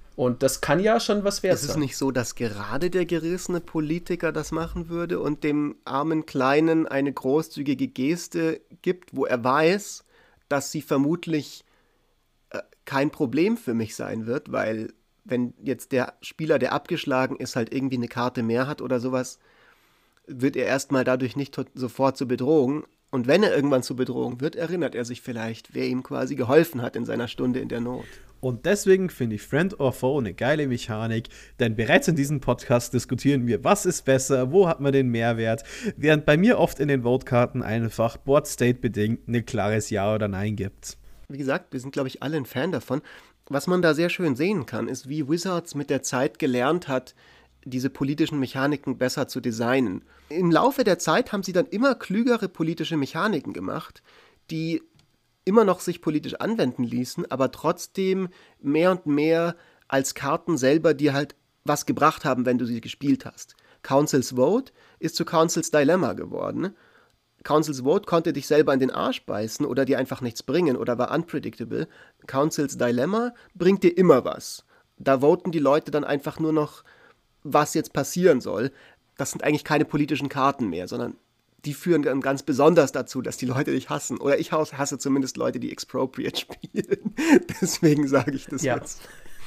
Und das kann ja schon was wert sein. Ist es nicht so, dass gerade der gerissene Politiker das machen würde und dem armen Kleinen eine großzügige Geste gibt, wo er weiß, dass sie vermutlich kein Problem für mich sein wird, weil wenn jetzt der Spieler, der abgeschlagen ist, halt irgendwie eine Karte mehr hat oder sowas, wird er erstmal dadurch nicht sofort zur Bedrohung. Und wenn er irgendwann zur Bedrohung wird, erinnert er sich vielleicht, wer ihm quasi geholfen hat in seiner Stunde in der Not. Und deswegen finde ich Friend or Foe eine geile Mechanik, denn bereits in diesem Podcast diskutieren wir, was ist besser, wo hat man den Mehrwert, während bei mir oft in den Vote-Karten einfach Board-State-bedingt ein klares Ja oder Nein gibt. Wie gesagt, wir sind, glaube ich, alle ein Fan davon. Was man da sehr schön sehen kann, ist, wie Wizards mit der Zeit gelernt hat, diese politischen Mechaniken besser zu designen. Im Laufe der Zeit haben sie dann immer klügere politische Mechaniken gemacht, die immer noch sich politisch anwenden ließen, aber trotzdem mehr und mehr als Karten selber dir halt was gebracht haben, wenn du sie gespielt hast. Council's Vote ist zu Council's Dilemma geworden. Council's Vote konnte dich selber in den Arsch beißen oder dir einfach nichts bringen oder war unpredictable. Council's Dilemma bringt dir immer was. Da voten die Leute dann einfach nur noch, was jetzt passieren soll. Das sind eigentlich keine politischen Karten mehr, sondern die führen dann ganz besonders dazu, dass die Leute dich hassen. Oder ich hasse zumindest Leute, die Expropriate spielen. Deswegen sage ich das jetzt.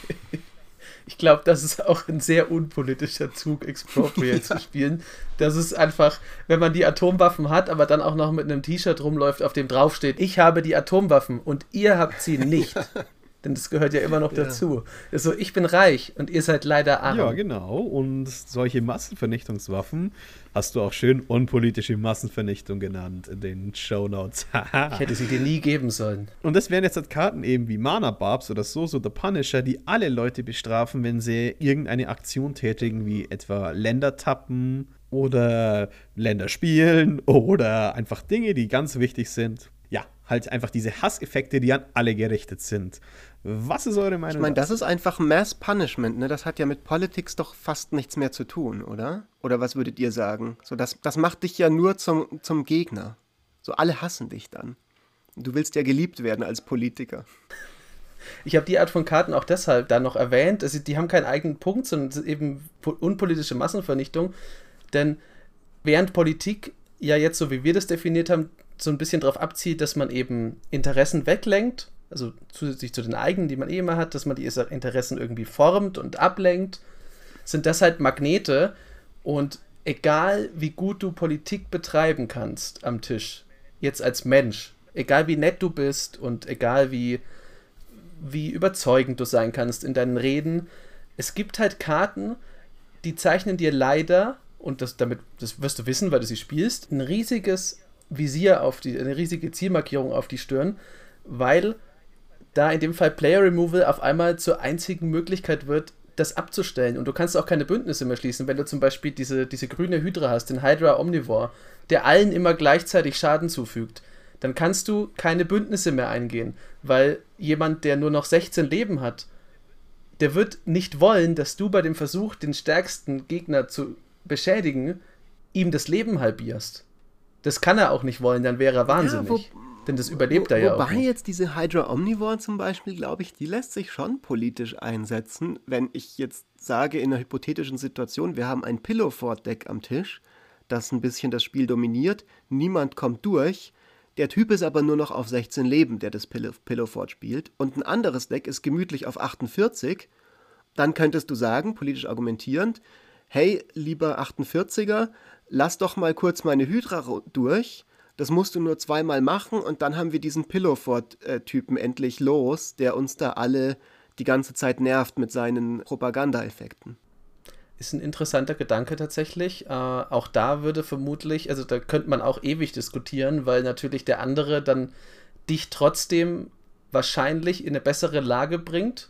Ich glaube, das ist auch ein sehr unpolitischer Zug, Expropriate zu spielen. Das ist einfach, wenn man die Atomwaffen hat, aber dann auch noch mit einem T-Shirt rumläuft, auf dem draufsteht, ich habe die Atomwaffen und ihr habt sie nicht. Denn das gehört ja immer noch dazu. Das ist so, ich bin reich und ihr seid leider arm. Ja, genau. Und solche Massenvernichtungswaffen hast du auch schön unpolitische Massenvernichtung genannt in den Shownotes. Ich hätte sie dir nie geben sollen. Und das wären jetzt halt Karten eben wie Mana Barbs oder so the Punisher, die alle Leute bestrafen, wenn sie irgendeine Aktion tätigen, wie etwa Länder tappen oder Länder spielen oder einfach Dinge, die ganz wichtig sind. Ja, halt einfach diese Hasseffekte, die an alle gerichtet sind. Was ist eure Meinung? Ich meine, das ist einfach Mass Punishment, ne? Das hat ja mit Politics doch fast nichts mehr zu tun, oder? Oder was würdet ihr sagen? So, das macht dich ja nur zum Gegner. So, alle hassen dich dann. Du willst ja geliebt werden als Politiker. Ich habe die Art von Karten auch deshalb da noch erwähnt. Also, die haben keinen eigenen Punkt, sondern es ist eben unpolitische Massenvernichtung. Denn während Politik ja jetzt, so wie wir das definiert haben, so ein bisschen darauf abzielt, dass man eben Interessen weglenkt, also zusätzlich zu den eigenen, die man eh immer hat, dass man die Interessen irgendwie formt und ablenkt, sind das halt Magnete. Und egal wie gut du Politik betreiben kannst am Tisch, jetzt als Mensch, egal wie nett du bist und egal wie überzeugend du sein kannst in deinen Reden, es gibt halt Karten, die zeichnen dir leider, und das wirst du wissen, weil du sie spielst, ein riesiges Visier eine riesige Zielmarkierung auf die Stirn, weil da in dem Fall Player Removal auf einmal zur einzigen Möglichkeit wird, das abzustellen. Und du kannst auch keine Bündnisse mehr schließen, wenn du zum Beispiel diese grüne Hydra hast, den Hydra Omnivore, der allen immer gleichzeitig Schaden zufügt. Dann kannst du keine Bündnisse mehr eingehen, weil jemand, der nur noch 16 Leben hat, der wird nicht wollen, dass du bei dem Versuch, den stärksten Gegner zu beschädigen, ihm das Leben halbierst. Das kann er auch nicht wollen, dann wäre er wahnsinnig. Denn das überlebt er ja auch Wobei nicht. jetzt diese Hydra Omnivore zum Beispiel, glaube ich, die lässt sich schon politisch einsetzen. Wenn ich jetzt sage, in einer hypothetischen Situation, wir haben ein Pillow-Fort-Deck am Tisch, das ein bisschen das Spiel dominiert, niemand kommt durch, der Typ ist aber nur noch auf 16 Leben, der das Pillow-Fort spielt, und ein anderes Deck ist gemütlich auf 48, dann könntest du sagen, politisch argumentierend, hey, lieber 48er, lass doch mal kurz meine Hydra durch, das musst du nur zweimal machen und dann haben wir diesen Pillowfort-Typen endlich los, der uns da alle die ganze Zeit nervt mit seinen Propaganda-Effekten. Ist ein interessanter Gedanke tatsächlich. Auch da würde vermutlich, also da könnte man auch ewig diskutieren, weil natürlich der andere dann dich trotzdem wahrscheinlich in eine bessere Lage bringt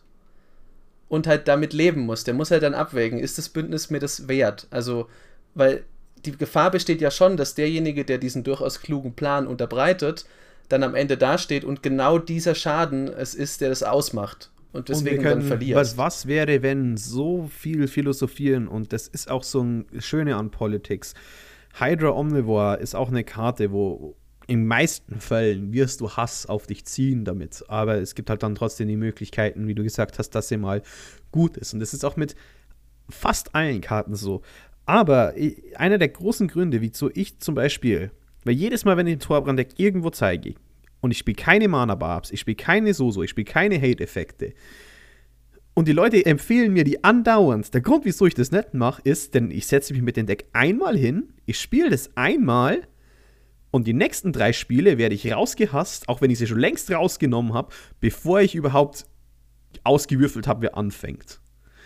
und halt damit leben muss. Der muss halt dann abwägen, ist das Bündnis mir das wert? Also, weil die Gefahr besteht ja schon, dass derjenige, der diesen durchaus klugen Plan unterbreitet, dann am Ende dasteht und genau dieser Schaden es ist, der das ausmacht. Und deswegen dann verliert. Was wäre, wenn so viel philosophieren, und das ist auch so ein Schöne an Politics. Hydra Omnivore ist auch eine Karte, wo in meisten Fällen wirst du Hass auf dich ziehen damit, aber es gibt halt dann trotzdem die Möglichkeiten, wie du gesagt hast, dass sie mal gut ist. Und das ist auch mit fast allen Karten so. Aber einer der großen Gründe, wieso ich zum Beispiel, weil jedes Mal, wenn ich den Torbrand-Deck irgendwo zeige und ich spiele keine Mana-Barbs, ich spiele keine Soso, ich spiele keine Hate-Effekte und die Leute empfehlen mir die andauernd, der Grund, wieso ich das nicht mache, ist, denn ich setze mich mit dem Deck einmal hin, ich spiele das einmal und die nächsten 3 Spiele werde ich rausgehasst, auch wenn ich sie schon längst rausgenommen habe, bevor ich überhaupt ausgewürfelt habe, wer anfängt.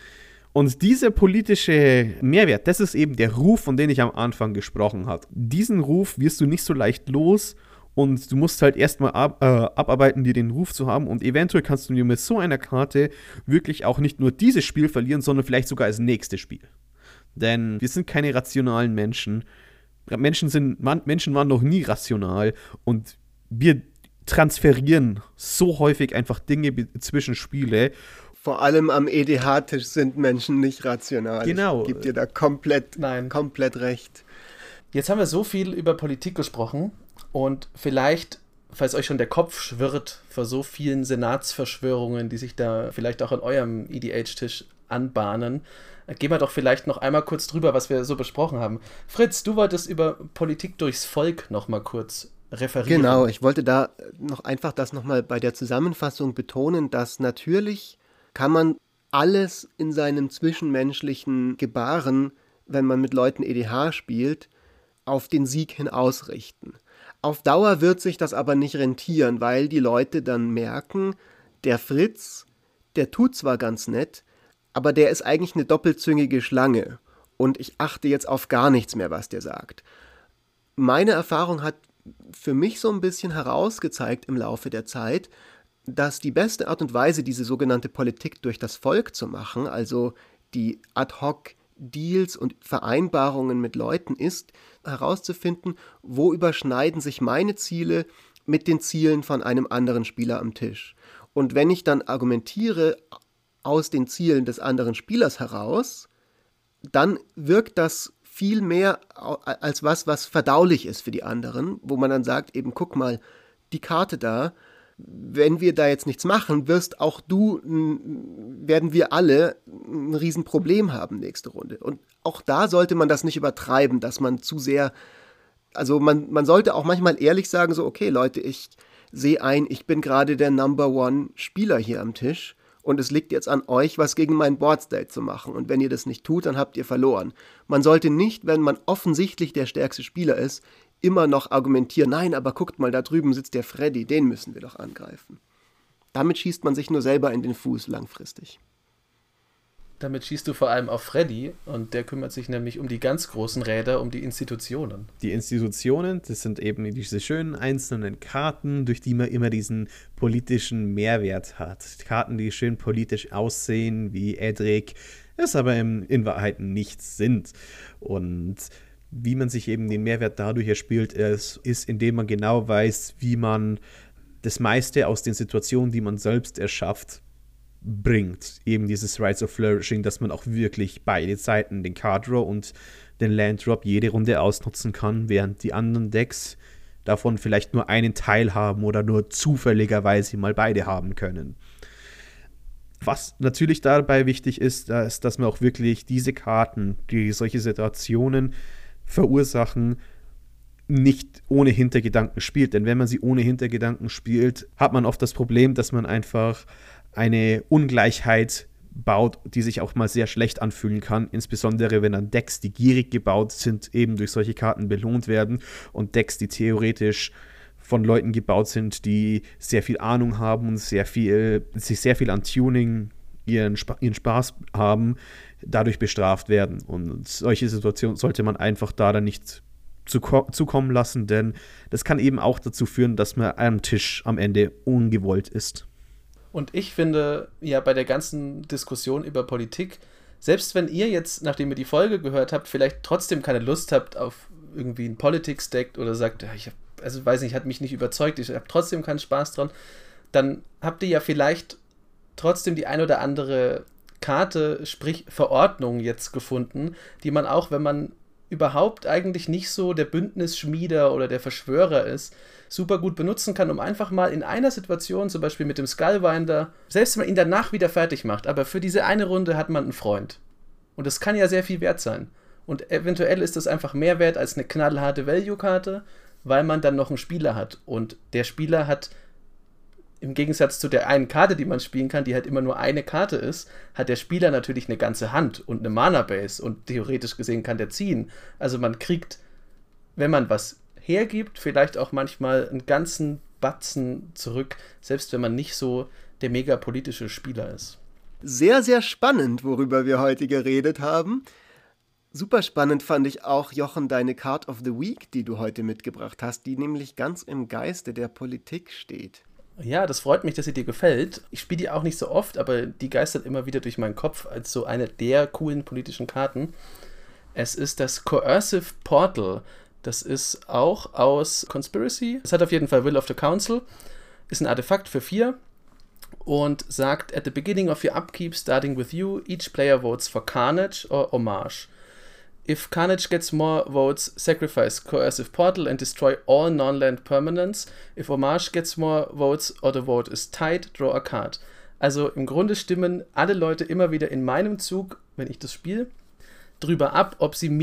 Und dieser politische Mehrwert, das ist eben der Ruf, von dem ich am Anfang gesprochen habe. Diesen Ruf wirst du nicht so leicht los und du musst halt erstmal abarbeiten, dir den Ruf zu haben und eventuell kannst du dir mit so einer Karte wirklich auch nicht nur dieses Spiel verlieren, sondern vielleicht sogar das nächste Spiel. Denn wir sind keine rationalen Menschen. Menschen waren noch nie rational und wir transferieren so häufig einfach Dinge zwischen Spiele. Vor allem am EDH-Tisch sind Menschen nicht rational. Genau. Ich gebe dir da komplett recht. Jetzt haben wir so viel über Politik gesprochen und vielleicht, falls euch schon der Kopf schwirrt vor so vielen Senatsverschwörungen, die sich da vielleicht auch an eurem EDH-Tisch anbahnen, gehen wir doch vielleicht noch einmal kurz drüber, was wir so besprochen haben. Fritz, du wolltest über Politik durchs Volk noch mal kurz referieren. Genau, ich wollte da noch einfach das nochmal bei der Zusammenfassung betonen, dass natürlich kann man alles in seinem zwischenmenschlichen Gebaren, wenn man mit Leuten EDH spielt, auf den Sieg hin ausrichten. Auf Dauer wird sich das aber nicht rentieren, weil die Leute dann merken, der Fritz, der tut zwar ganz nett, aber der ist eigentlich eine doppelzüngige Schlange und ich achte jetzt auf gar nichts mehr, was der sagt. Meine Erfahrung hat für mich so ein bisschen herausgezeigt im Laufe der Zeit, dass die beste Art und Weise, diese sogenannte Politik durch das Volk zu machen, also die Ad-Hoc-Deals und Vereinbarungen mit Leuten, ist herauszufinden, wo überschneiden sich meine Ziele mit den Zielen von einem anderen Spieler am Tisch. Und wenn ich dann argumentiere aus den Zielen des anderen Spielers heraus, dann wirkt das viel mehr als was verdaulich ist für die anderen, wo man dann sagt, eben guck mal, die Karte da, wenn wir da jetzt nichts machen, werden wir alle ein Riesenproblem haben nächste Runde. Und auch da sollte man das nicht übertreiben, dass man zu sehr, also man sollte auch manchmal ehrlich sagen, so okay Leute, ich sehe ein, ich bin gerade der Number One Spieler hier am Tisch und es liegt jetzt an euch, was gegen mein Boardstate zu machen. Und wenn ihr das nicht tut, dann habt ihr verloren. Man sollte nicht, wenn man offensichtlich der stärkste Spieler ist, immer noch argumentieren, nein, aber guckt mal, da drüben sitzt der Freddy, den müssen wir doch angreifen. Damit schießt man sich nur selber in den Fuß langfristig. Damit schießt du vor allem auf Freddy und der kümmert sich nämlich um die ganz großen Räder, um die Institutionen. Die Institutionen, das sind eben diese schönen einzelnen Karten, durch die man immer diesen politischen Mehrwert hat. Karten, die schön politisch aussehen, wie Edric, es aber in Wahrheit nichts sind. Und wie man sich eben den Mehrwert dadurch erspielt, ist, indem man genau weiß, wie man das meiste aus den Situationen, die man selbst erschafft, bringt. Eben dieses Rites of Flourishing, dass man auch wirklich beide Seiten, den Card Draw und den Land Drop, jede Runde ausnutzen kann, während die anderen Decks davon vielleicht nur einen Teil haben oder nur zufälligerweise mal beide haben können. Was natürlich dabei wichtig ist, dass man auch wirklich diese Karten, die solche Situationen verursachen, nicht ohne Hintergedanken spielt. Denn wenn man sie ohne Hintergedanken spielt, hat man oft das Problem, dass man einfach eine Ungleichheit baut, die sich auch mal sehr schlecht anfühlen kann. Insbesondere, wenn dann Decks, die gierig gebaut sind, eben durch solche Karten belohnt werden und Decks, die theoretisch von Leuten gebaut sind, die sehr viel Ahnung haben und sich sehr viel an Tuning ihren Spaß haben, dadurch bestraft werden. Und solche Situationen sollte man einfach da dann nicht zukommen lassen, denn das kann eben auch dazu führen, dass man am Tisch am Ende ungewollt ist. Und ich finde, ja, bei der ganzen Diskussion über Politik, selbst wenn ihr jetzt, nachdem ihr die Folge gehört habt, vielleicht trotzdem keine Lust habt auf irgendwie ein Politics-Deck oder sagt, ja, weiß nicht, hat mich nicht überzeugt, ich habe trotzdem keinen Spaß dran, dann habt ihr ja vielleicht trotzdem die ein oder andere Karte, sprich Verordnung jetzt gefunden, die man auch, wenn man überhaupt eigentlich nicht so der Bündnisschmieder oder der Verschwörer ist, super gut benutzen kann, um einfach mal in einer Situation, zum Beispiel mit dem Skullwinder, selbst wenn man ihn danach wieder fertig macht, aber für diese eine Runde hat man einen Freund. Und das kann ja sehr viel wert sein. Und eventuell ist das einfach mehr wert als eine knallharte Value-Karte, weil man dann noch einen Spieler hat. Und der Spieler hat im Gegensatz zu der einen Karte, die man spielen kann, die halt immer nur eine Karte ist, hat der Spieler natürlich eine ganze Hand und eine Mana-Base und theoretisch gesehen kann der ziehen. Also man kriegt, wenn man was hergibt, vielleicht auch manchmal einen ganzen Batzen zurück, selbst wenn man nicht so der mega politische Spieler ist. Sehr, sehr spannend, worüber wir heute geredet haben. Super spannend fand ich auch, Jochen, deine Card of the Week, die du heute mitgebracht hast, die nämlich ganz im Geiste der Politik steht. Ja, das freut mich, dass sie dir gefällt. Ich spiele die auch nicht so oft, aber die geistert immer wieder durch meinen Kopf als so eine der coolen politischen Karten. Es ist das Coercive Portal. Das ist auch aus Conspiracy. Es hat auf jeden Fall Will of the Council. Ist ein Artefakt für 4 und sagt, at the beginning of your upkeep, starting with you, each player votes for Carnage or Homage. If Carnage gets more votes, sacrifice Coercive Portal and destroy all non-land permanents. If Homage gets more votes or the vote is tied, draw a card. Also im Grunde stimmen alle Leute immer wieder in meinem Zug, wenn ich das spiele, drüber ab, ob sie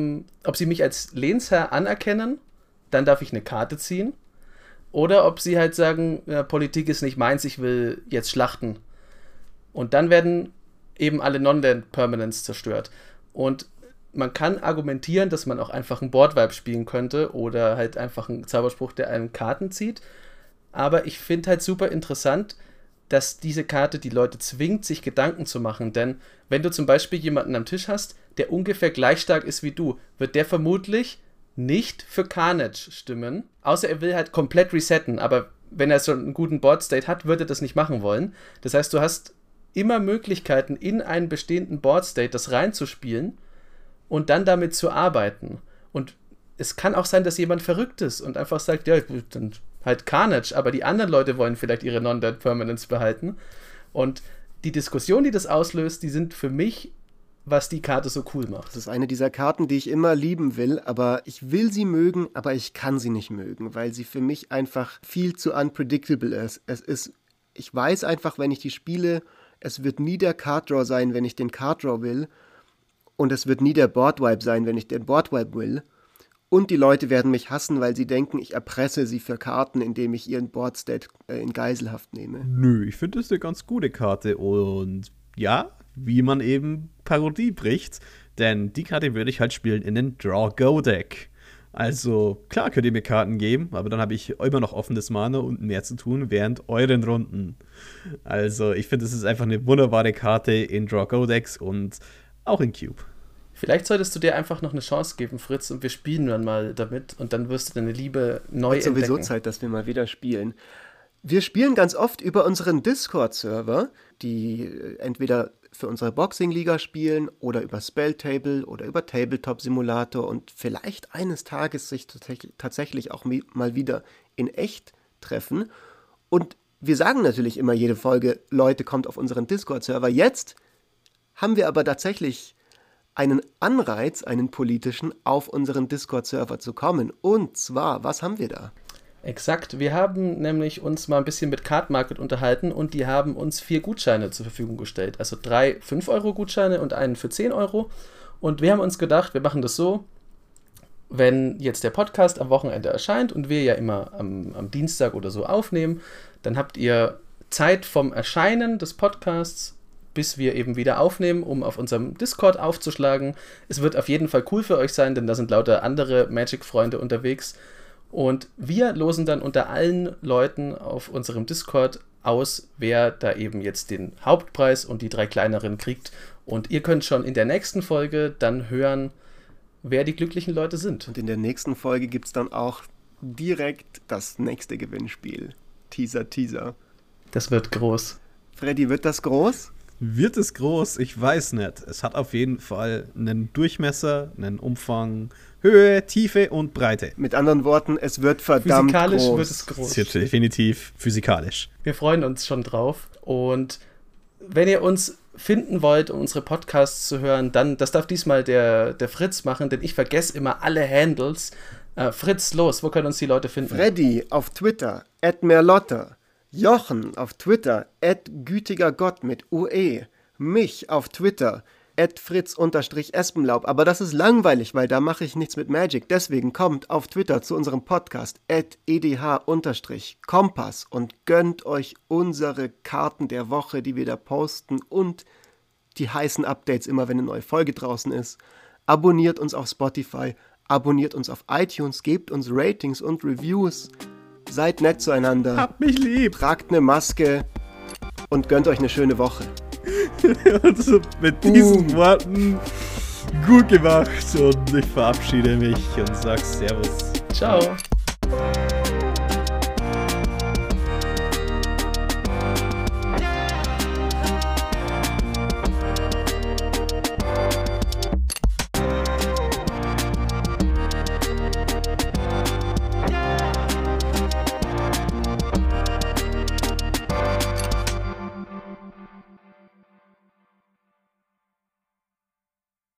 mich als Lehnsherr anerkennen, dann darf ich eine Karte ziehen. Oder ob sie halt sagen, ja, Politik ist nicht meins, ich will jetzt schlachten. Und dann werden eben alle Non-Land Permanents zerstört. Und man kann argumentieren, dass man auch einfach einen Board-Vibe spielen könnte oder halt einfach einen Zauberspruch, der einen Karten zieht. Aber ich finde halt super interessant, dass diese Karte die Leute zwingt, sich Gedanken zu machen. Denn wenn du zum Beispiel jemanden am Tisch hast, der ungefähr gleich stark ist wie du, wird der vermutlich nicht für Carnage stimmen, außer er will halt komplett resetten. Aber wenn er so einen guten Board-State hat, wird er das nicht machen wollen. Das heißt, du hast immer Möglichkeiten, in einen bestehenden Board-State das reinzuspielen und dann damit zu arbeiten. Und es kann auch sein, dass jemand verrückt ist und einfach sagt, ja, dann halt Carnage, aber die anderen Leute wollen vielleicht ihre Non-Dead Permanents behalten. Und die Diskussion, die das auslöst, die sind für mich, was die Karte so cool macht. Das ist eine dieser Karten, die ich immer lieben will, aber ich will sie mögen, aber ich kann sie nicht mögen, weil sie für mich einfach viel zu unpredictable ist. Ich weiß einfach, wenn ich die spiele, es wird nie der Card Draw sein, wenn ich den Card Draw will. Und es wird nie der Board-Wipe sein, wenn ich den Board-Wipe will. Und die Leute werden mich hassen, weil sie denken, ich erpresse sie für Karten, indem ich ihren Board-State in Geiselhaft nehme. Nö, ich finde das eine ganz gute Karte. Und ja, wie man eben Parodie bricht. Denn die Karte würde ich halt spielen in den Draw-Go-Deck. Also, klar könnt ihr mir Karten geben, aber dann habe ich immer noch offenes Mana und mehr zu tun während euren Runden. Also, ich finde, es ist einfach eine wunderbare Karte in Draw-Go-Decks und auch in Cube. Vielleicht solltest du dir einfach noch eine Chance geben, Fritz, und wir spielen dann mal damit und dann wirst du deine Liebe neu entdecken. Es ist sowieso Zeit, dass wir mal wieder spielen. Wir spielen ganz oft über unseren Discord-Server, die entweder für unsere Boxing-Liga spielen oder über Spelltable oder über Tabletop-Simulator und vielleicht eines Tages sich tatsächlich auch mal wieder in echt treffen. Und wir sagen natürlich immer jede Folge, Leute, kommt auf unseren Discord-Server. Jetzt haben wir aber tatsächlich einen Anreiz, einen politischen, auf unseren Discord-Server zu kommen. Und zwar, was haben wir da? Exakt, wir haben nämlich uns mal ein bisschen mit Card Market unterhalten und die haben uns 4 Gutscheine zur Verfügung gestellt. Also 3 5-Euro-Gutscheine und einen für 10 Euro. Und wir haben uns gedacht, wir machen das so, wenn jetzt der Podcast am Wochenende erscheint und wir ja immer am Dienstag oder so aufnehmen, dann habt ihr Zeit vom Erscheinen des Podcasts, bis wir eben wieder aufnehmen, um auf unserem Discord aufzuschlagen. Es wird auf jeden Fall cool für euch sein, denn da sind lauter andere Magic-Freunde unterwegs. Und wir losen dann unter allen Leuten auf unserem Discord aus, wer da eben jetzt den Hauptpreis und die 3 kleineren kriegt. Und ihr könnt schon in der nächsten Folge dann hören, wer die glücklichen Leute sind. Und in der nächsten Folge gibt es dann auch direkt das nächste Gewinnspiel. Teaser, Teaser. Das wird groß. Freddy, wird das groß? Wird es groß? Ich weiß nicht. Es hat auf jeden Fall einen Durchmesser, einen Umfang, Höhe, Tiefe und Breite. Mit anderen Worten, es wird verdammt physikalisch groß. Wird es groß. Es wird definitiv physikalisch. Wir freuen uns schon drauf. Und wenn ihr uns finden wollt, um unsere Podcasts zu hören, dann, das darf diesmal der Fritz machen, denn ich vergesse immer alle Handles. Fritz, los, wo können uns die Leute finden? Freddy auf Twitter, @merlotte. Jochen auf Twitter, @gütigergott mit UE. Mich auf Twitter, @fritz_espenlaub. Aber das ist langweilig, weil da mache ich nichts mit Magic. Deswegen kommt auf Twitter zu unserem Podcast, @edh_kompass und gönnt euch unsere Karten der Woche, die wir da posten und die heißen Updates immer, wenn eine neue Folge draußen ist. Abonniert uns auf Spotify, abonniert uns auf iTunes, gebt uns Ratings und Reviews. Seid nett zueinander. Habt mich lieb. Tragt eine Maske und gönnt euch eine schöne Woche. Also mit diesen Worten gut gemacht und ich verabschiede mich und sag Servus. Ciao.